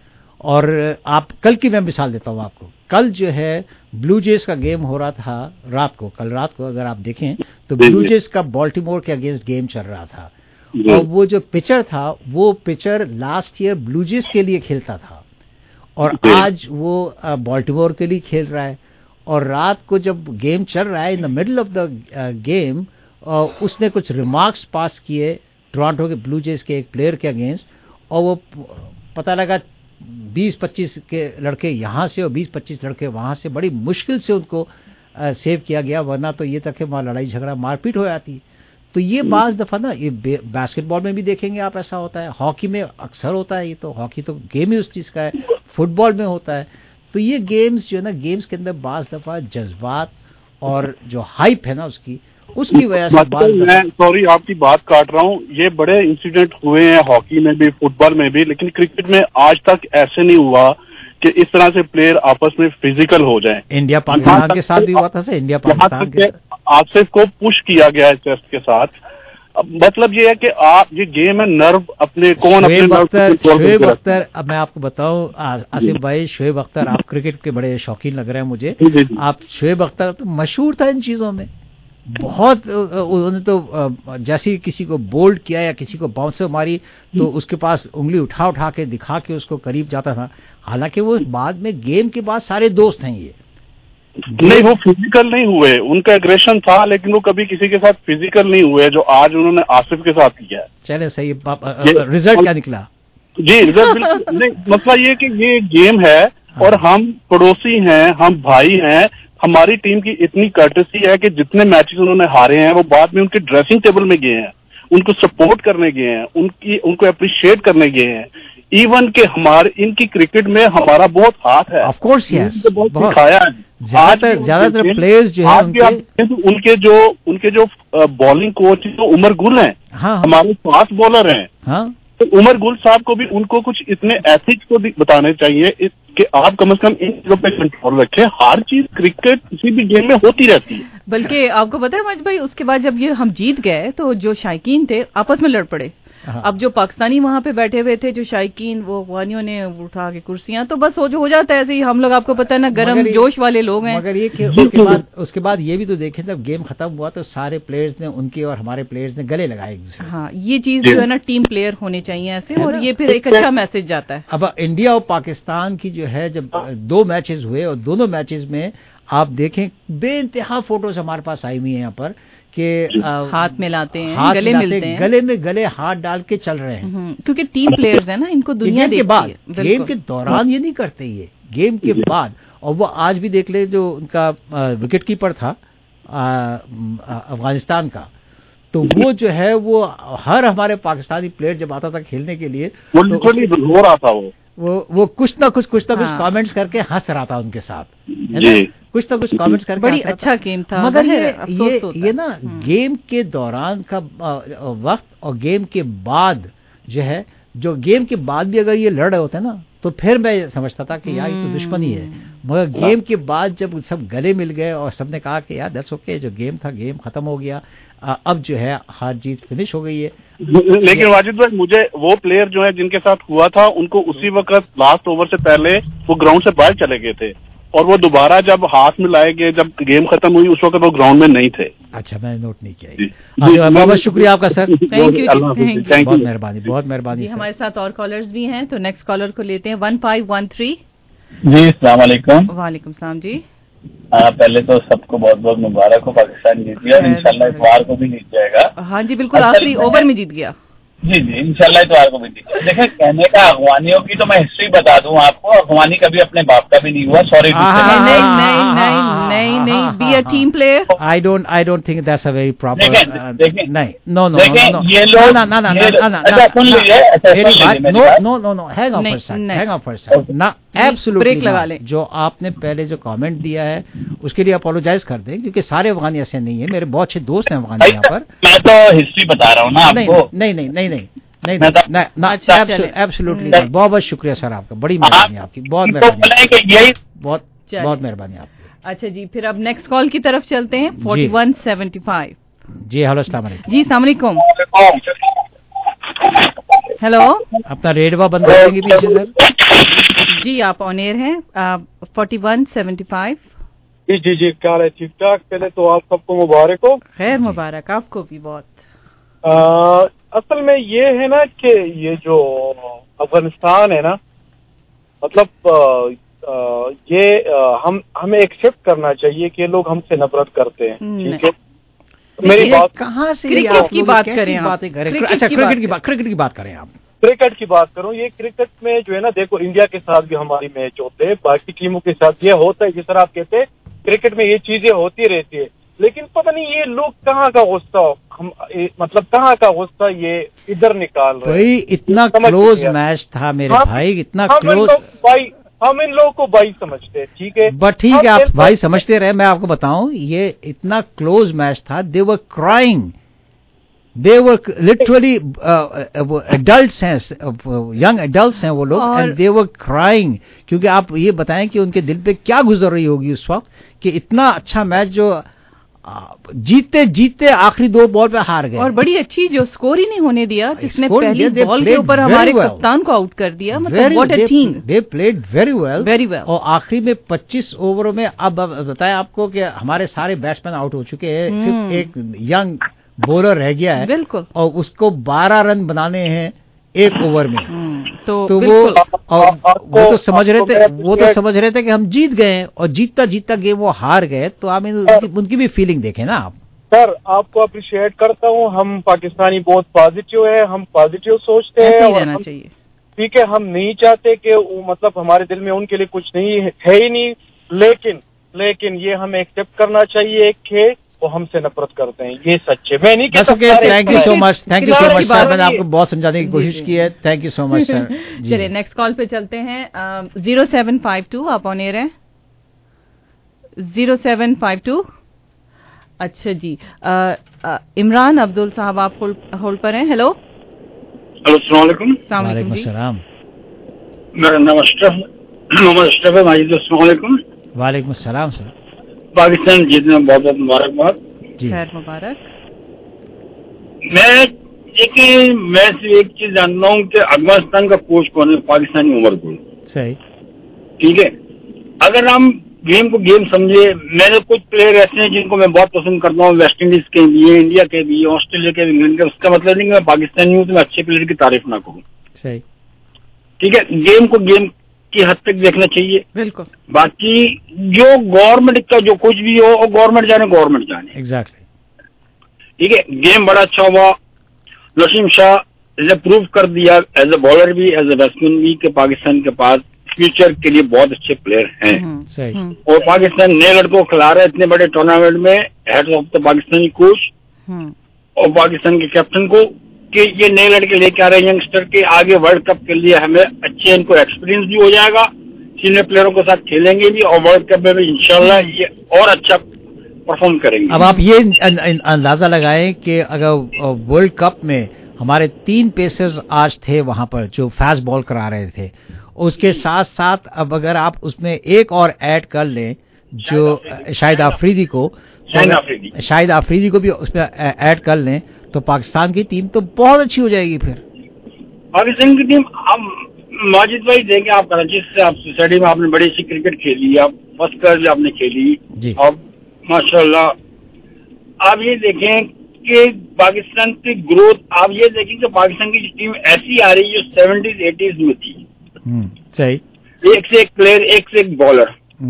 اور آپ کل کی میں مثال دیتا ہوں آپ کو. کل جو ہے بلو جیز کا گیم ہو رہا تھا رات کو, کل رات کو اگر آپ دیکھیں تو بلو جیز کا بالٹیمور کے اگینسٹ گیم چل رہا تھا, اور وہ جو پچر تھا وہ پچر لاسٹ ایئر بلو جیز کے لیے کھیلتا تھا, اور آج وہ بالٹیمور کے لیے کھیل رہا ہے. اور رات کو جب گیم چل رہا ہے in the middle of the game اس نے کچھ ریمارکس پاس کیے ٹورانٹو کے بلو جیز کے ایک پلیئر کے اگینسٹ, اور وہ پتہ لگا بیس پچیس کے لڑکے یہاں سے اور بیس پچیس لڑکے وہاں سے, بڑی مشکل سے ان کو سیو کیا گیا, ورنہ تو یہ تک کہ وہاں لڑائی جھگڑا مار پیٹ ہو جاتی. تو یہ بعض دفعہ نا یہ باسکٹ بال میں بھی دیکھیں گے آپ ایسا ہوتا ہے, ہاکی میں اکثر ہوتا ہے, یہ تو ہاکی تو گیم ہی اس چیز کا ہے, فٹ بال میں ہوتا ہے. تو یہ گیمز جو ہے نا گیمز کے اندر بعض دفعہ جذبات اور جو ہائپ ہے نا اس کی اس کی وجہ سے میں سوری آپ کی بات کاٹ رہا ہوں, یہ بڑے انسیڈنٹ ہوئے ہیں ہاکی میں بھی فٹ بال میں بھی, لیکن کرکٹ میں آج تک ایسے نہیں ہوا کہ اس طرح سے پلیئر آپس میں فزیکل ہو جائیں. انڈیا پاکستان کے ساتھ بھی ہوا تھا, انڈیا پاکستان کے آصف کو پش کیا گیا ہے چیسٹ کے ساتھ. مطلب یہ ہے کہ آپ یہ گیم ہے نرو اپنے کون شعیب اختر, اب میں آپ کو بتاؤں آصف بھائی, شعیب اختر آپ کرکٹ کے بڑے شوقین لگ رہے ہیں مجھے. آپ شعیب اختر تو مشہور تھا ان چیزوں میں بہت, انہوں نے تو جیسے کسی کو بولڈ کیا یا کسی کو باؤنسر ماری تو اس کے پاس انگلی اٹھا اٹھا کے دکھا کے اس کو قریب جاتا تھا. حالانکہ وہ بعد میں گیم کے بعد سارے دوست ہیں. یہ نہیں وہ فزیکل نہیں ہوئے, ان کا ایگریشن تھا لیکن وہ کبھی کسی کے ساتھ فزیکل نہیں ہوئے جو آج انہوں نے آصف کے ساتھ کیا ہے. چلے صحیح, رزلٹ کیا نکلا؟ جی رزلٹ بالکل نہیں, مسئلہ یہ کہ یہ گیم ہے اور ہم پڑوسی ہیں, ہم بھائی ہیں. ہماری ٹیم کی اتنی کرٹسی ہے کہ جتنے میچز انہوں نے ہارے ہیں وہ بعد میں ان کے ڈریسنگ ٹیبل میں گئے ہیں, ان کو سپورٹ کرنے گئے ہیں, ان کی ان کو اپریشیٹ کرنے گئے ہیں. ایون کہ ہمارے ان کی کرکٹ میں ہمارا بہت ہاتھ ہے, آف کورس یس, بہت سکھایا ہے. زیادہ تر پلیئرز جو ہیں ان کے جو ان کے جو بالنگ کوچ جو عمر گل ہیں, ہمارے فاسٹ بالر ہیں, تو عمر گل صاحب کو بھی ان کو کچھ اتنے ایتھکس کو بتانے چاہیے کہ آپ کم از کم ان چیزوں پہ کنٹرول رکھیں. ہر چیز کرکٹ کسی بھی گیم میں ہوتی رہتی ہے. بلکہ آپ کو پتا ہے مجھ بھائی, اس کے بعد جب یہ ہم جیت گئے تو جو شائقین تھے آپس میں لڑ پڑے. اب جو پاکستانی وہاں پہ بیٹھے ہوئے تھے جو شائقین, وہ افغانیوں نے اٹھا کے کرسیاں, تو بس جو ہو جاتا ہے ایسے ہی. ہم لوگ آپ کو پتا ہے نا گرم جوش والے لوگ ہیں. مگر یہ کہ اس کے بعد اس کے بعد یہ بھی تو دیکھیں جب گیم ختم ہوا تو سارے پلیئرز نے ان کے اور ہمارے پلیئرز نے گلے لگائے. ہاں یہ چیز جو ہے نا ٹیم پلیئر ہونے چاہیے ایسے, اور یہ پھر ایک اچھا میسج جاتا ہے. اب انڈیا اور پاکستان کی جو ہے جب دو میچز ہوئے اور دونوں میچز میں آپ دیکھیں بے انتہا فوٹوز ہمارے پاس آئی ہوئی ہیں یہاں پر کہ ہاتھ ملاتے ہیں, گلے ملتے ہیں, گلے میں گلے ہاتھ ڈال کے چل رہے ہیں, کیونکہ ٹیم پلیئرز ہیں نا, ان کو دنیا کے بعد گیم کے دوران یہ نہیں کرتے, یہ گیم کے بعد. اور وہ آج بھی دیکھ لیں جو ان کا وکٹ کیپر تھا افغانستان کا, تو وہ جو ہے وہ ہر ہمارے پاکستانی پلیئر جب آتا تھا کھیلنے کے لیے ہو رہا تھا وہ وہ کچھ نہ کچھ کچھ نہ کچھ کامنٹس کر کے ہنس رہا تھا ان کے ساتھ, کچھ نہ کچھ کامنٹس کر کے. بڑی اچھا گیم تھا. مگر یہ یہ نا گیم کے دوران کا وقت اور گیم کے بعد جو ہے, جو گیم کے بعد بھی اگر یہ لڑ رہے ہوتے نا تو پھر میں سمجھتا تھا کہ یار یہ تو دشمنی ہے. مگر گیم کے بعد جب سب گلے مل گئے اور سب نے کہا کہ یار دیٹس اوکے, جو گیم تھا گیم ختم ہو گیا, اب جو ہے ہار جیت فنش ہو گئی ہے. لیکن واجد بھائی مجھے وہ پلیئر جو ہے جن کے ساتھ ہوا تھا ان کو اسی وقت لاسٹ اوور سے پہلے وہ گراؤنڈ سے باہر چلے گئے تھے, اور وہ دوبارہ جب ہاتھ میں لائے گئے جب گیم ختم ہوئی اس وقت وہ گراؤنڈ میں نہیں تھے. اچھا میں نوٹ نہیں کیا. بہت بہت شکریہ آپ کا سر, تھینک یو, بہت مہربانی بہت مہربانی. ہمارے ساتھ اور کالرز بھی ہیں تو نیکسٹ کالر کو لیتے ہیں. One five one three. جی السلام علیکم. وعلیکم السلام. جی پہلے تو سب کو بہت بہت مبارک ہو, پاکستان جیت گیا اور انشاءاللہ اتوار کو بھی جیت جائے گا. ہاں جی بالکل, آخری اوور میں جیت گیا. جی جی انشاءاللہ اتوار کو بھی جیت گیا. دیکھیں کہنے کا افغانیوں کی تو میں ہسٹری بتا دوں آپ کو, افغانی کبھی اپنے باپ کا بھی نہیں ہوا. سوری نہیں نہیں, B A team player. I don't I don't think that's a very proper. نہیں نو نو یہ لوگ no no no hang on person hang on person no absolutely لگا لیں. جو آپ نے پہلے جو کامنٹ دیا ہے اس کے لیے اپولوجائز کر دیں, کیونکہ سارے افغانی ایسے نہیں ہیں, میرے بہت اچھے دوست ہیں افغانی یہاں پر. میں تو ہسٹری بتا رہا ہوں نا آپ کو. نہیں نہیں نہیں نہیں ایبسولوٹلی. بہت بہت شکریہ سر آپ کا, بڑی مہربانی آپ کی, بہت مہربانی, بہت بہت مہربانی آپ کی. اچھا جی پھر اب نیکسٹ کال کی طرف چلتے ہیں. Forty one seventy five. جی ہلو السلام علیکم. جی السلام علیکم. हेलो, अपना रेडियो बंद कर देंगे पीछे सर। जी आप ऑन एयर हैं। Forty one seventy five. जी जी जी क्या है, ठीक ठाक। पहले तो आप सबको मुबारक हो। खैर मुबारक आपको भी बहुत। आ, असल में ये है ना कि ये जो अफगानिस्तान है ना, मतलब आ, आ, ये आ, हम हमें एक्सेप्ट करना चाहिए कि लोग हमसे नफरत करते हैं, ठीक है। मेरी बात कहाँ से क्रिकेट की बात करें, बातें करें। अच्छा क्रिकेट की बात क्रिकेट की बात करें आप। क्रिकेट की बात करूं, ये क्रिकेट में जो है ना, देखो इंडिया के साथ भी हमारी मैच होते हैं, बाकी टीमों के साथ ये होता है, जिस तरह आप कहते हैं क्रिकेट में ये चीजें होती रहती है, लेकिन पता नहीं ये लोग कहाँ का गुस्सा हम ए, मतलब कहाँ का गुस्सा ये इधर निकाल रहे हैं। भाई इतना क्लोज मैच था मेरे हम, भाई, इतना हम क्लोज। भाई हम इन लोगों को भाई समझते हैं, ठीक है, बट ठीक है आप भाई समझते रहे। मैं आपको बताऊं ये इतना क्लोज मैच था। They were crying, they were literally adults हैं, यंग एडल्ट्स हैं वो लोग, एंड दे वर क्राइंग। क्योंकि आप ये बताएं कि उनके दिल पे क्या गुजर रही होगी उस वक्त कि इतना अच्छा मैच जो जीते जीते आखिरी दो बॉल पे हार गए, और बड़ी अच्छी जो स्कोर ही नहीं होने दिया, जिसने पहली बॉल के ऊपर हमारे कप्तान को आउट कर दिया। मतलब what a team, they played very well very well. और आखिरी में पच्चीस ओवरों में अब बताया आपको कि हमारे सारे बैट्समैन आउट हो चुके हैं, सिर्फ एक यंग बॉलर रह गया है, बिल्कुल, और उसको बारह रन बनाने हैं एक ओवर में। तो, तो वो और वो तो समझ रहे थे वो तो समझ रहे थे कि हम जीत गए, और जीतता जीतता गेम वो हार गए। तो आप उनकी, उनकी भी फीलिंग देखें ना आप। सर आपको अप्रिशिएट करता हूँ, हम पाकिस्तानी बहुत पॉजिटिव है, हम पॉजिटिव सोचते हैं, और हम, ठीक है, हम नहीं चाहते कि मतलब हमारे दिल में उनके लिए कुछ नहीं है ही नहीं, लेकिन लेकिन ये हमें एक्सेप्ट करना चाहिए कि वो हमसे नफरत करते हैं, ये सच है। मैं नहीं कहता। Thank you so much, thank you so much sir, मैंने आपको बहुत समझाने की कोशिश की है। Thank you so much sir. चलिए नेक्स्ट कॉल पे चलते हैं। जीरो सेवन फाइव टू आप ऑन एयर हैं। Zero seven five two. अच्छा जी, आ, आ, इमरान अब्दुल साहब आप होल्ड पर हैं। हेलो हेलो, अस्सलाम वालेकुम। वालेकुम सलाम। मेरा नाम अशरफ मोहम्मद अशरफ है। माजिद अस्सलाम वालेकुम। वालेकुम सलाम सर। पाकिस्तान जीतने में बहुत बहुत मुबारकबाद। खैर मुबारक। मैं एक मैं से एक चीज जानता हूँ कि अफगानिस्तान का कोच कौन है? पाकिस्तानी उमर गुल। सही, ठीक है। अगर हम गेम को गेम समझे, मेरे कुछ प्लेयर ऐसे हैं जिनको मैं बहुत पसंद करता हूँ, वेस्ट इंडीज के भी है, इंडिया के भी, ऑस्ट्रेलिया के भी, इंग्लैंड के। उसका मतलब नहीं कि मैं पाकिस्तानी हूँ तो मैं अच्छे प्लेयर की तारीफ ना करूँ। सही, ठीक है। गेम को गेम की हद तक देखना चाहिए। बिल्कुल। बाकी जो गवर्नमेंट का जो कुछ भी हो, वो गवर्नमेंट जाने, गवर्नमेंट जाने। एग्जैक्टली। ठीक है। गेम बड़ा अच्छा हुआ। नसीम शाह ने प्रूव कर दिया एज ए बॉलर भी, एज ए बैट्समैन भी, कि पाकिस्तान के पास फ्यूचर के लिए बहुत अच्छे प्लेयर हैं। सही। और पाकिस्तान नए लड़कों को खिला रहा है इतने बड़े टूर्नामेंट में, head of the Pakistani coach और पाकिस्तान के कैप्टन को, कि ये नए लड़के लेके आ रहे हैं यंगस्टर के, आगे वर्ल्ड कप के लिए हमें अच्छे इनको एक्सपीरियंस भी हो जाएगा, सीनियर प्लेयरों के साथ खेलेंगे भी, और वर्ल्ड कप में भी इंशाल्लाह ये और अच्छा परफॉर्म करेंगे। अब आप ये अंदाजा लगाएं कि अगर वर्ल्ड कप में हमारे तीन पेसर्स आज थे वहां पर जो फास्ट बॉल करा रहे थे, उसके साथ साथ अब अगर आप उसमें एक और ऐड कर लें जो शाहिद आफरीदी को, शाहिद आफरीदी को भी उसमें ऐड कर लें, तो पाकिस्तान की टीम तो बहुत अच्छी हो जाएगी। फिर पाकिस्तान की टीम, हम माजिद भाई देंगे, आप कराची से, आप सोसाइटी में आपने बड़ी सी क्रिकेट खेली, आप फर्स्ट क्लास आपने खेली, और माशाल्लाह आप ये देखें कि पाकिस्तान की ग्रोथ, आप ये देखें कि पाकिस्तान की टीम ऐसी आ रही है जो सेवेंटीज एटीज में थी। सही। एक से एक प्लेयर, एक से एक बॉलर,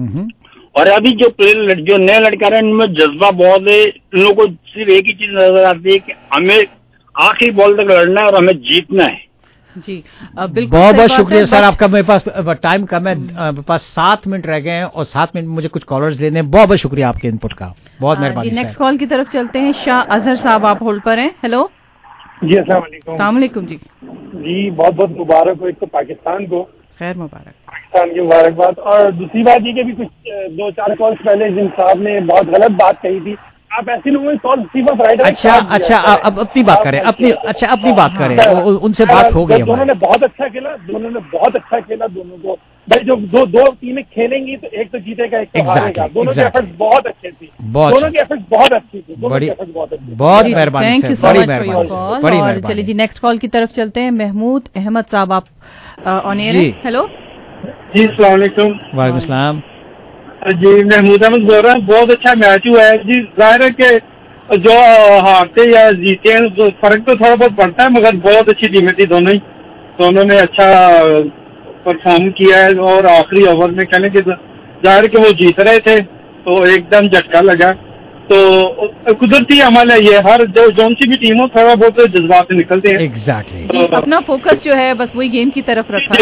और अभी जो प्लेयर जो नए लड़के आ रहे हैं उनमें जज्बा बहुत है। इन लोगों को सिर्फ एक ही चीज नजर आती है कि हमें आखिरी बॉल तक लड़ना है और हमें जीतना है। जी बिल्कुल, बहुत बहुत शुक्रिया सर आपका। मेरे पास टाइम कम है, मेरे पास सात मिनट रह गए हैं और सात मिनट मुझे कुछ कॉलर्स लेने हैं। बहुत बहुत शुक्रिया आपके इनपुट का, बहुत मेहरबानी। नेक्स्ट कॉल की तरफ चलते हैं। शाह अजहर साहब आप होल्ड पर हैं। हेलो जी, अस्सलाम वालेकुम। अस्सलाम वालेकुम जी। जी बहुत बहुत मुबारक हो एक तो पाकिस्तान को। खैर मुबारक। पाकिस्तान की मुबारकबाद। और दूसरी बात ये कि भी कुछ दो चार कॉल्स पहले जिन साहब ने बहुत गलत बात कही थी, آپ ایسے لوگوں نے کال سیما فرائیڈے. اچھا اچھا اب اپنی بات کریں, اپنی اچھا اپنی بات کریں, ان سے بات ہو گئی. دونوں نے بہت اچھا کھیلا, دونوں نے بہت اچھا کھیلا. دونوں کو بھائی جو دو دو ٹیمیں کھیلیں گی تو ایک تو جیتے گا, ایک تو ہارے گا. دونوں کے ایفرٹس بہت اچھے تھے, دونوں کے ایفرٹس بہت اچھی تھی. بہت مہربانی, thank you so much for call. اور چلیے جی نیکسٹ کال کی طرف چلتے ہیں. محمود احمد صاحب آپ آن ایئر ہیں. ہیلو جی السلام علیکم. وعلیکم السلام. جی محمود احمد بول رہا ہوں. بہت اچھا میچ ہوا ہے جی. ظاہر ہے کہ جو ہارتے یا جیتے ہیں فرق تو تھوڑا بہت پڑتا ہے, مگر بہت اچھی ٹیمیں تھی دونوں ہی. دونوں نے اچھا پرفارم کیا ہے, اور آخری اوور میں کہنے کہ ظاہر کہ وہ جیت رہے تھے تو ایک دم جھٹکا لگا. تو قدرتی عمل ہے یہ, ہر جون سی بھی ٹیم ہو تھوڑا بہت جذبات نکلتے ہیں. ایگزیکٹلی اپنا فوکس جو ہے بس وہی گیم کی طرف رکھا.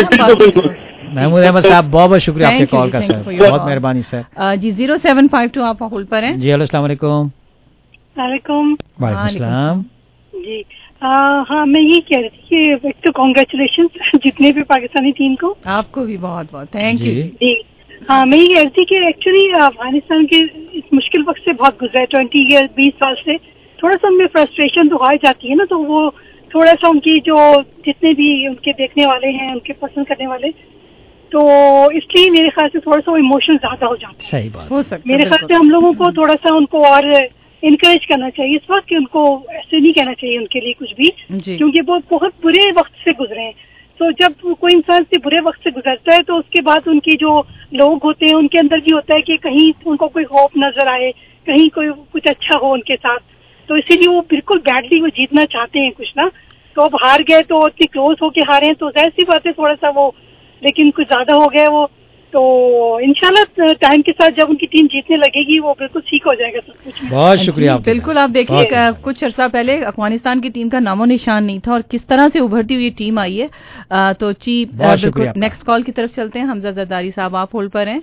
محمود احمد صاحب بہت بہت شکریہ آپ کے کال کا سر, بہت مہربانی سر. جی زیرو سیون فائیو ٹو آپ ہولڈ پر ہیں. جی ہلو السلام علیکم. وعلیکم. وعلیکم السلام. جی ہاں میں یہ کہہ رہی تھی کہ ایک تو کانگریچولیشن جتنے بھی پاکستانی ٹیم کو. آپ کو بھی بہت بہت تھینک یو. جی ہاں میں یہ کہہ رہی تھی کہ ایکچولی افغانستان کے اس مشکل وقت سے بہت گزرا ہے. ٹوینٹی ایئر بیس سال سے تھوڑا سا ان میں فرسٹریشن تو آ جاتی ہے نا, تو وہ تھوڑا سا ان کی جو جتنے بھی ان کے دیکھنے والے ہیں, ان کے پسند کرنے والے, تو اس لیے میرے خیال سے تھوڑا سا وہ ایموشن زیادہ ہو جاتا ہے. صحیح بات ہو سکتا ہے. میرے خیال سے ہم لوگوں کو تھوڑا سا ان کو اور انکریج کرنا چاہیے اس وقت, کہ ان کو ایسے نہیں کہنا چاہیے ان کے لیے کچھ بھی, کیونکہ وہ بہت برے وقت سے گزرے ہیں. تو جب کوئی انسان سے برے وقت سے گزرتا ہے تو اس کے بعد ان کی جو لوگ ہوتے ہیں ان کے اندر بھی ہوتا ہے کہ کہیں ان کو کوئی ہوپ نظر آئے, کہیں کوئی کچھ اچھا ہو ان کے ساتھ. تو اسی لیے وہ بالکل بیڈلی وہ جیتنا چاہتے ہیں کچھ نا. تو اب ہار گئے تو اتنی کلوز ہو کے ہارے ہیں, تو ظاہر سی بات ہے تھوڑا سا وہ, لیکن کچھ زیادہ ہو گیا وہ. تو انشاءاللہ ٹائم کے ساتھ جب ان کی ٹیم جیتنے لگے گی وہ بالکل ٹھیک ہو جائے گا سب کچھ. بہت شکریہ. بالکل آپ دیکھیے کچھ عرصہ پہلے افغانستان کی ٹیم کا نام و نشان نہیں تھا, اور کس طرح سے ابھرتی ہوئی ٹیم آئی ہے. تو چی بالکل نیکسٹ کال کی طرف چلتے ہیں. حمزہ زرداری صاحب آپ ہولڈ پر ہیں.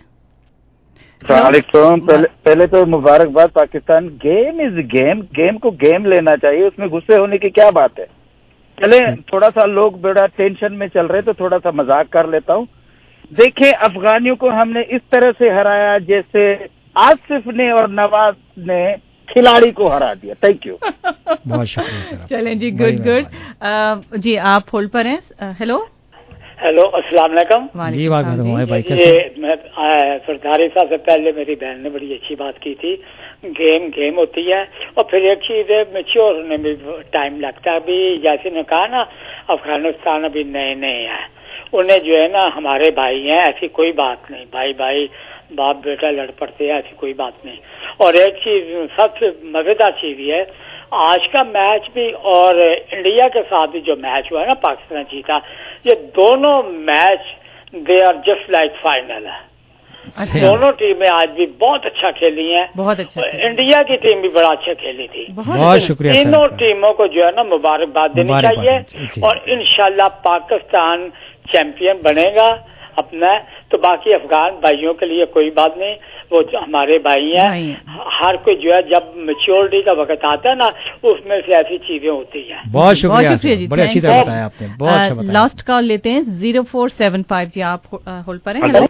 السلام علیکم. پہلے تو مبارکباد Pakistan. Game is game, game کو گیم لینا چاہیے, اس میں غصے ہونے کی کیا بات ہے. چلے تھوڑا سا لوگ بڑا ٹینشن میں چل رہے تو تھوڑا سا مذاق کر لیتا ہوں. دیکھیں افغانیوں کو ہم نے اس طرح سے ہرایا جیسے آصف نے اور نواز نے کھلاڑی کو ہرا دیا. Thank you. بہت شکریہ. چلیں جی گڈ گڈ. جی آپ ہولڈ پر ہیں. ہیلو ہیلو السلام علیکم. جی بھائی میں سرداری صاحب سے پہلے میری بہن نے بڑی اچھی بات کی تھی. گیم گیم ہوتی ہے, اور پھر ایک چیز ہے میچور ہونے میں ٹائم لگتا ہے. ابھی جیسے نے کہا نا افغانستان ابھی نئے نئے ہیں, انہیں جو ہے نا ہمارے بھائی ہیں, ایسی کوئی بات نہیں. بھائی بھائی باپ بیٹا لڑ پڑتے ہیں, ایسی کوئی بات نہیں. اور ایک چیز سب سے مزیدار چیز یہ ہے, آج کا میچ بھی اور انڈیا کے ساتھ بھی جو میچ ہوا ہے نا پاکستان جیتا, یہ دونوں match they are just like final ہے. دونوں ٹیمیں آج بھی بہت اچھا کھیلی ہیں. بہت اچھا. انڈیا کی ٹیم بھی بڑا اچھا کھیلی تھی. بہت شکریہ. تینوں ٹیموں کو جو ہے نا مبارکباد دینی چاہیے, اور انشاءاللہ پاکستان چیمپئن بنے گا اپنا. تو باقی افغان بھائیوں کے لیے کوئی بات نہیں, وہ ہمارے بھائی ہیں. ہر کوئی جو ہے جب میچورٹی کا وقت آتا ہے نا اس میں سے ایسی چیزیں ہوتی ہیں. بہت شکریہ جی, بڑی اچھی طرح بتایا آپ نے. بہت لاسٹ کال لیتے ہیں. Zero four seven five. جی آپ ہولڈ پر ہیں.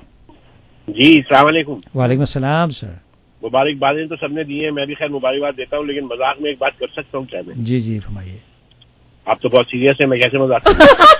جی السلام علیکم. وعلیکم السلام سر. مبارکبادیں تو سب نے دی ہیں, میں بھی خیر مبارکباد دیتا ہوں, لیکن مذاق میں ایک بات کر سکتا ہوں کیا میں؟ جی جی فرمائیے. آپ تو بہت سیریس ہیں, میں کیسے مذاق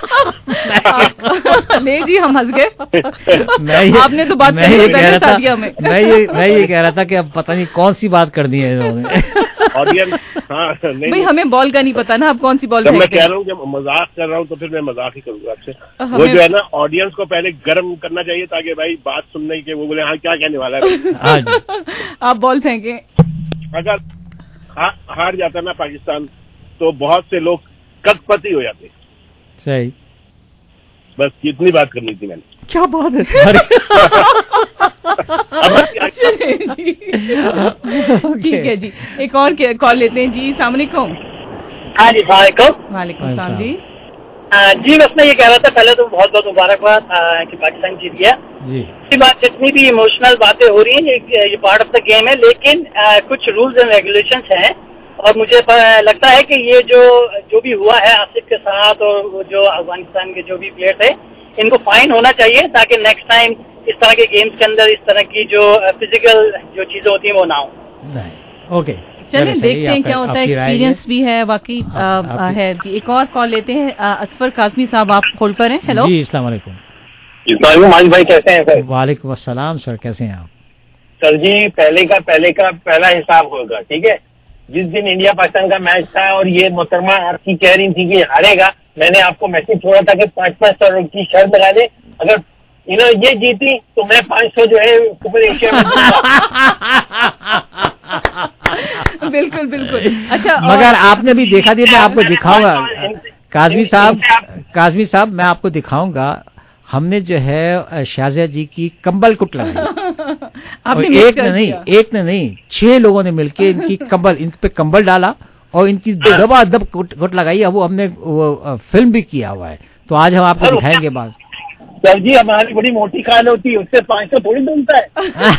نہیں جی ہم ہنس گئے. آپ نے تو بات میں یہ کہہ رہا تھا میں یہ میں یہ کہہ رہا تھا کہ اب پتہ نہیں کون سی بات کر دی ہے انہوں نے. بھائی ہمیں بال کا نہیں پتا نا, اب کون سی بال. میں کہہ رہا ہوں کہ مذاق کر رہا ہوں تو پھر میں مذاق ہی کروں گا آپ سے. وہ جو ہے نا آڈینس کو پہلے گرم کرنا چاہیے تاکہ بھائی بات سننے کے وہ بولے ہاں کیا کہنے والا ہے. آپ بال پھینکیں. اگر ہار جاتا نا پاکستان تو بہت سے لوگ کٹ پتی ہو جاتے. صحیح. بس اتنی بات کرنی تھی میں نے. کیا بات ہے. ٹھیک ہے جی, ایک اور کال لیتے ہیں. جی السلام علیکم. ہاں جی السلام علیکم. وعلیکم السلام. جی جی بس میں یہ کہہ رہا تھا پہلے تو بہت بہت مبارکباد کہ پاکستان جیت گیا. جی اسی بات جتنی بھی ایموشنل باتیں ہو رہی ہیں یہ پارٹ آف دا گیم ہے, لیکن کچھ رولز اینڈ ریگولیشنس ہیں, اور مجھے لگتا ہے کہ یہ جو جو بھی ہوا ہے آصف کے ساتھ اور جو افغانستان کے جو بھی پلیئر تھے ان کو فائن ہونا چاہیے تاکہ نیکسٹ ٹائم اس طرح کے گیمز کے اندر اس طرح کی جو فزیکل جو چیزیں ہوتی ہیں وہ نہ ہوں. اوکے चलिए देखते हैं क्या होता है, एक्सपीरियंस भी है वाकई है जी। एक और कॉल लेते हैं, असफर काजमी साहब आप होल्ड पर हैं। हेलो जी, अस्सलाम वालेकुम। माजिद भाई कैसे हैं सर? वालेकुम अस्सलाम सर, कैसे हैं आप? सर जी पहले का पहले का पहला हिसाब होगा, ठीक है। जिस दिन इंडिया पाकिस्तान का मैच था और ये मोहतरमा आपकी कह रही थी कि हारेगा, मैंने आपको मैसेज छोड़ा था कि पाँच पाँच सौ की शर्त लगा दे, अगर यू नो ये जीती तो मैं पाँच सौ जो है सुपर एशिया में बिल्कुल बिल्कुल। अच्छा, मगर आपने भी देखा दिया, मैं आपको दिखाऊंगा काजमी साहब, काजमी साहब मैं आपको दिखाऊंगा, हमने जो है शाजिया जी की कंबल कुट लगाई एक ने नहीं एक ने नहीं छह लोगों ने मिलके इनकी कंबल, इन पे कंबल डाला और इनकी दबा दब कुट, कुट लगाई है। वो हमने वो फिल्म भी किया हुआ है, तो आज हम आपको दिखाएंगे बात। सर जी हमारी बड़ी मोटी खाल होती है, उससे पाँच सौ थोड़ी दूंता है।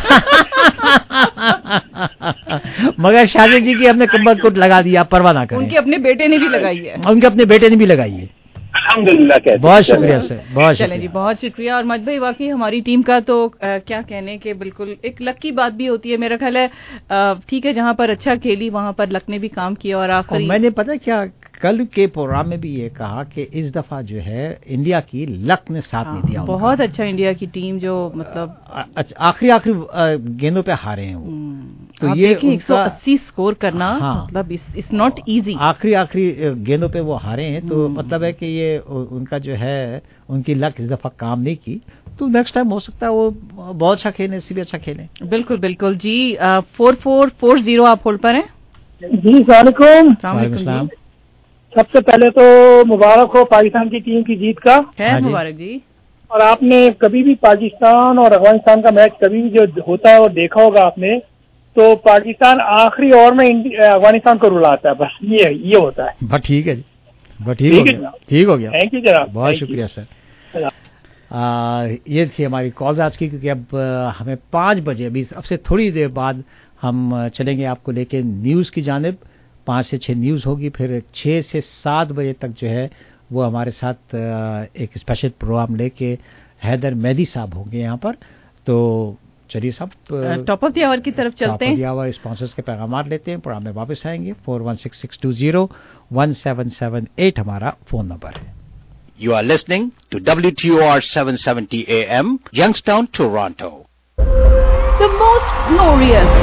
मगर शाजिया जी की हमने कंबल कुट लगा दिया, परवाह ना करें। उनके अपने बेटे ने भी लगाई है, उनके अपने बेटे ने भी लगाई है। अल्हम्दुलिल्लाह, बहुत शुक्रिया सर, बहुत चलें जी, बहुत शुक्रिया। और मज भाई वाकई हमारी टीम का तो आ, क्या कहने के बिल्कुल एक लक की बात भी होती है। मेरा ख्याल है ठीक है, जहां पर अच्छा खेली वहां पर लक ने भी काम किया। और आखिरी मैंने पता क्या कल के प्रोग्राम में भी ये कहा कि इस दफा जो है इंडिया की लक ने साथ नहीं दिया। बहुत अच्छा इंडिया की टीम जो मतलब आखिरी आखिरी गेंदों पे हारे हैं वो, तो ये एक सौ अस्सी स्कोर करना हाँ, मतलब इट्स नॉट इजी। आखिरी आखिरी गेंदों पे वो हारे हैं, तो मतलब है कि ये उनका जो है उनकी लक इस दफा काम नहीं की, तो नेक्स्ट टाइम हो सकता है वो बहुत अच्छा खेलें, इससे भी अच्छा खेलें। बिल्कुल बिल्कुल जी। फोर फोर फोर जीरो आप होल्ड पर हैं जी। सलाम। सबसे पहले तो मुबारक हो पाकिस्तान की टीम की जीत का। है मुबारक जी। और आपने कभी भी पाकिस्तान और अफगानिस्तान का मैच कभी भी जो होता है वो देखा होगा आपने, तो पाकिस्तान आखिरी ओवर में अफगानिस्तान को रुलाता है, बस ये ये होता है। बस ठीक है जी, बस ठीक हो गया, ठीक हो गया। थैंक यू जनाब, बहुत शुक्रिया सर। आ, ये थी हमारी कॉल आज की, क्योंकि अब हमें पाँच बजे अभी अब से थोड़ी देर बाद हम चलेंगे आपको लेके न्यूज़ की जानिब। पाँच से छः न्यूज़ होगी, फिर छः से सात बजे तक जो है वो हमारे साथ एक स्पेशल प्रोग्राम लेके हैदर मेहदी साहब होंगे यहाँ पर। तो चलिए साहब टॉप ऑफ द आवर की तरफ चलते हैं। Top of the hour sponsors के पैगाम लेते हैं, प्रोग्राम में वापस आएंगे। Four one six six two zero one seven seven eight हमारा फोन नंबर है। You are listening to W T O R seven seventy A M, Youngstown, Toronto. The most glorious,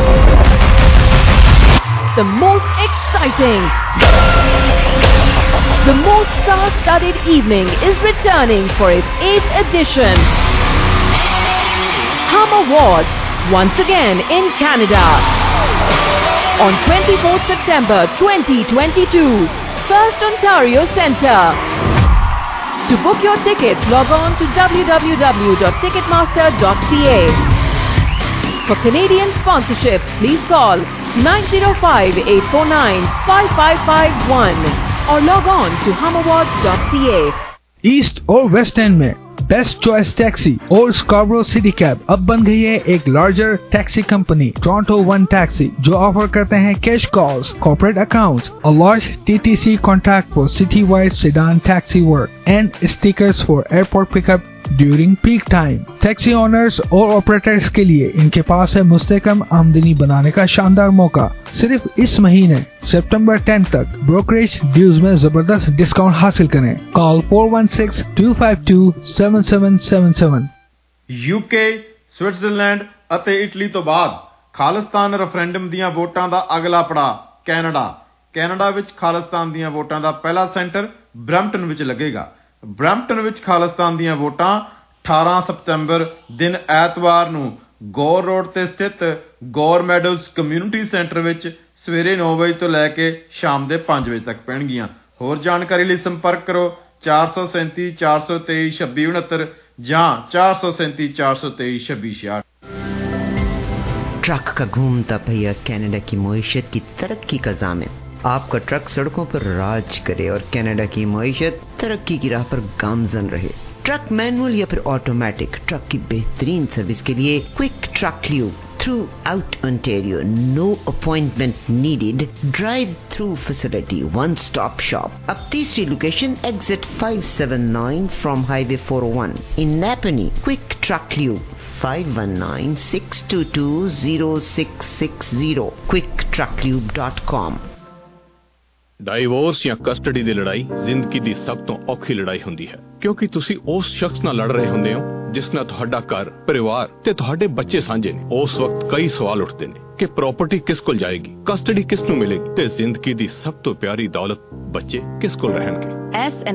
the most exciting, the most star-studded evening is returning for its eighth edition. Hum Awards, once again in Canada. On twenty-fourth September twenty twenty-two, First Ontario Centre. To book your tickets, log on to w w w dot ticketmaster dot c a. For Canadian sponsorship, please call nine zero five, eight four nine, five five five one or log on to hum awards dot c a. East और west end में best choice taxi और Scarborough city cab अब बन गई है एक larger taxi company Toronto one taxi, जो offer करते हैं cash calls, corporate accounts, a large T T C contract for city-wide sedan taxi work and stickers for airport pickup during peak time. Taxi owners और operators के लिए इनके पास है मुस्तकम आमदनी बनाने का शानदार मौका। सिर्फ इस महीने सितंबर टेंथ तक ब्रोकरेज ड्यूज में जबरदस्त डिस्काउंट हासिल करें। Call four one six two five two seven seven seven seven. UK, Switzerland ਅਤੇ ਇਟਲੀ ਤੋਂ ਬਾਅਦ ਖਾਲਿਸਤਾਨ ਰੈਫਰੈਂਡਮ ਦੀਆਂ ਵੋਟਾਂ ਦਾ ਅਗਲਾ ਪੜਾਅ ਕੈਨੇਡਾ। ਕੈਨੇਡਾ ਵਿੱਚ ਖਾਲਿਸਤਾਨ ਦੀਆਂ ਵੋਟਾਂ ਦਾ ਪਹਿਲਾ ਸੈਂਟਰ ਬਰੈਂਪਟਨ ਵਿੱਚ ਲੱਗੇਗਾ। ਬਰੈਂਪਟਨ ਵਿੱਚ ਖਾਲਿਸਤਾਨ ਦੀਆਂ ਵੋਟਾਂ ਅਠਾਰਾਂ ਸਤੰਬਰ ਦਿਨ ਐਤਵਾਰ ਨੂੰ ਗੌਰ ਰੋਡ ਤੇ ਸਥਿਤ ਗੌਰ ਮੈਡੋਜ਼ ਕਮਿਊਨਿਟੀ ਸੈਂਟਰ ਵਿੱਚ ਸਵੇਰੇ ਨੌ ਵਜੇ ਤੋਂ ਲੈ ਕੇ ਸ਼ਾਮ ਦੇ ਪੰਜ ਵਜੇ ਤੱਕ ਪੈਣਗੀਆਂ। ਹੋਰ ਜਾਣਕਾਰੀ ਲਈ ਸੰਪਰਕ ਕਰੋ ਚਾਰ ਸੌ ਸੈਂਤੀ ਚਾਰ ਸੌ ਤੇਈ ਛੱਬੀ ਉਨੱਤਰ ਜਾਂ ਚਾਰ ਸੌ ਸੈਂਤੀ ਚਾਰ ਸੌ ਤੇਈ ਛੱਬੀ छियाठ। ट्रक का घूमता पहिया कनाडा की मईशत की तरक्की का ज़ामिन। आपका ट्रक सड़कों पर राज करे और कनाडा की मईशत तरक्की की राह पर गामजन रहे। ट्रक मैनुअल या फिर ऑटोमेटिक, ट्रक की बेहतरीन सर्विस के लिए quick truck lube throughout Ontario, no appointment needed, drive through facility, one stop shop. अब तीसरी location exit five seven nine from highway four oh one in Napanee. Quick truck lube five one nine six two two zero six six zero quick truck lube dot com. Divorce ਜਾਂ custody ਦੀ ਲੜਾਈ ਜ਼ਿੰਦਗੀ ਦੀ ਸਭ ਤੋਂ ਔਖੀ ਲੜਾਈ ਹੁੰਦੀ ਹੈ, ਕਿਉਂਕਿ ਤੁਸੀਂ ਉਸ ਸ਼ਖਸ ਨਾਲ ਲੜ ਰਹੇ ਹੁੰਦੇ ਹੋ ਜਿਸ ਨਾਲ ਤੁਹਾਡਾ ਘਰ, ਪਰਿਵਾਰ ਤੇ ਤੁਹਾਡੇ ਬੱਚੇ ਸਾਂਝੇ ਨੇ। ਉਸ ਵਕਤ ਕਈ ਸਵਾਲ ਉੱਠਦੇ ਨੇ ਕਿ ਪ੍ਰਾਪਰਟੀ ਕਿਸ ਕੋਲ ਜਾਏਗੀ, ਕਸਟਡੀ ਕਿਸ ਨੂੰ ਮਿਲੇਗੀ ਤੇ ਜ਼ਿੰਦਗੀ ਦੀ ਸਭ ਤੋਂ ਪਿਆਰੀ ਦੌਲਤ ਬੱਚੇ ਕਿਸ ਕੋਲ ਰਹਿਣਗੇ। ਐਸ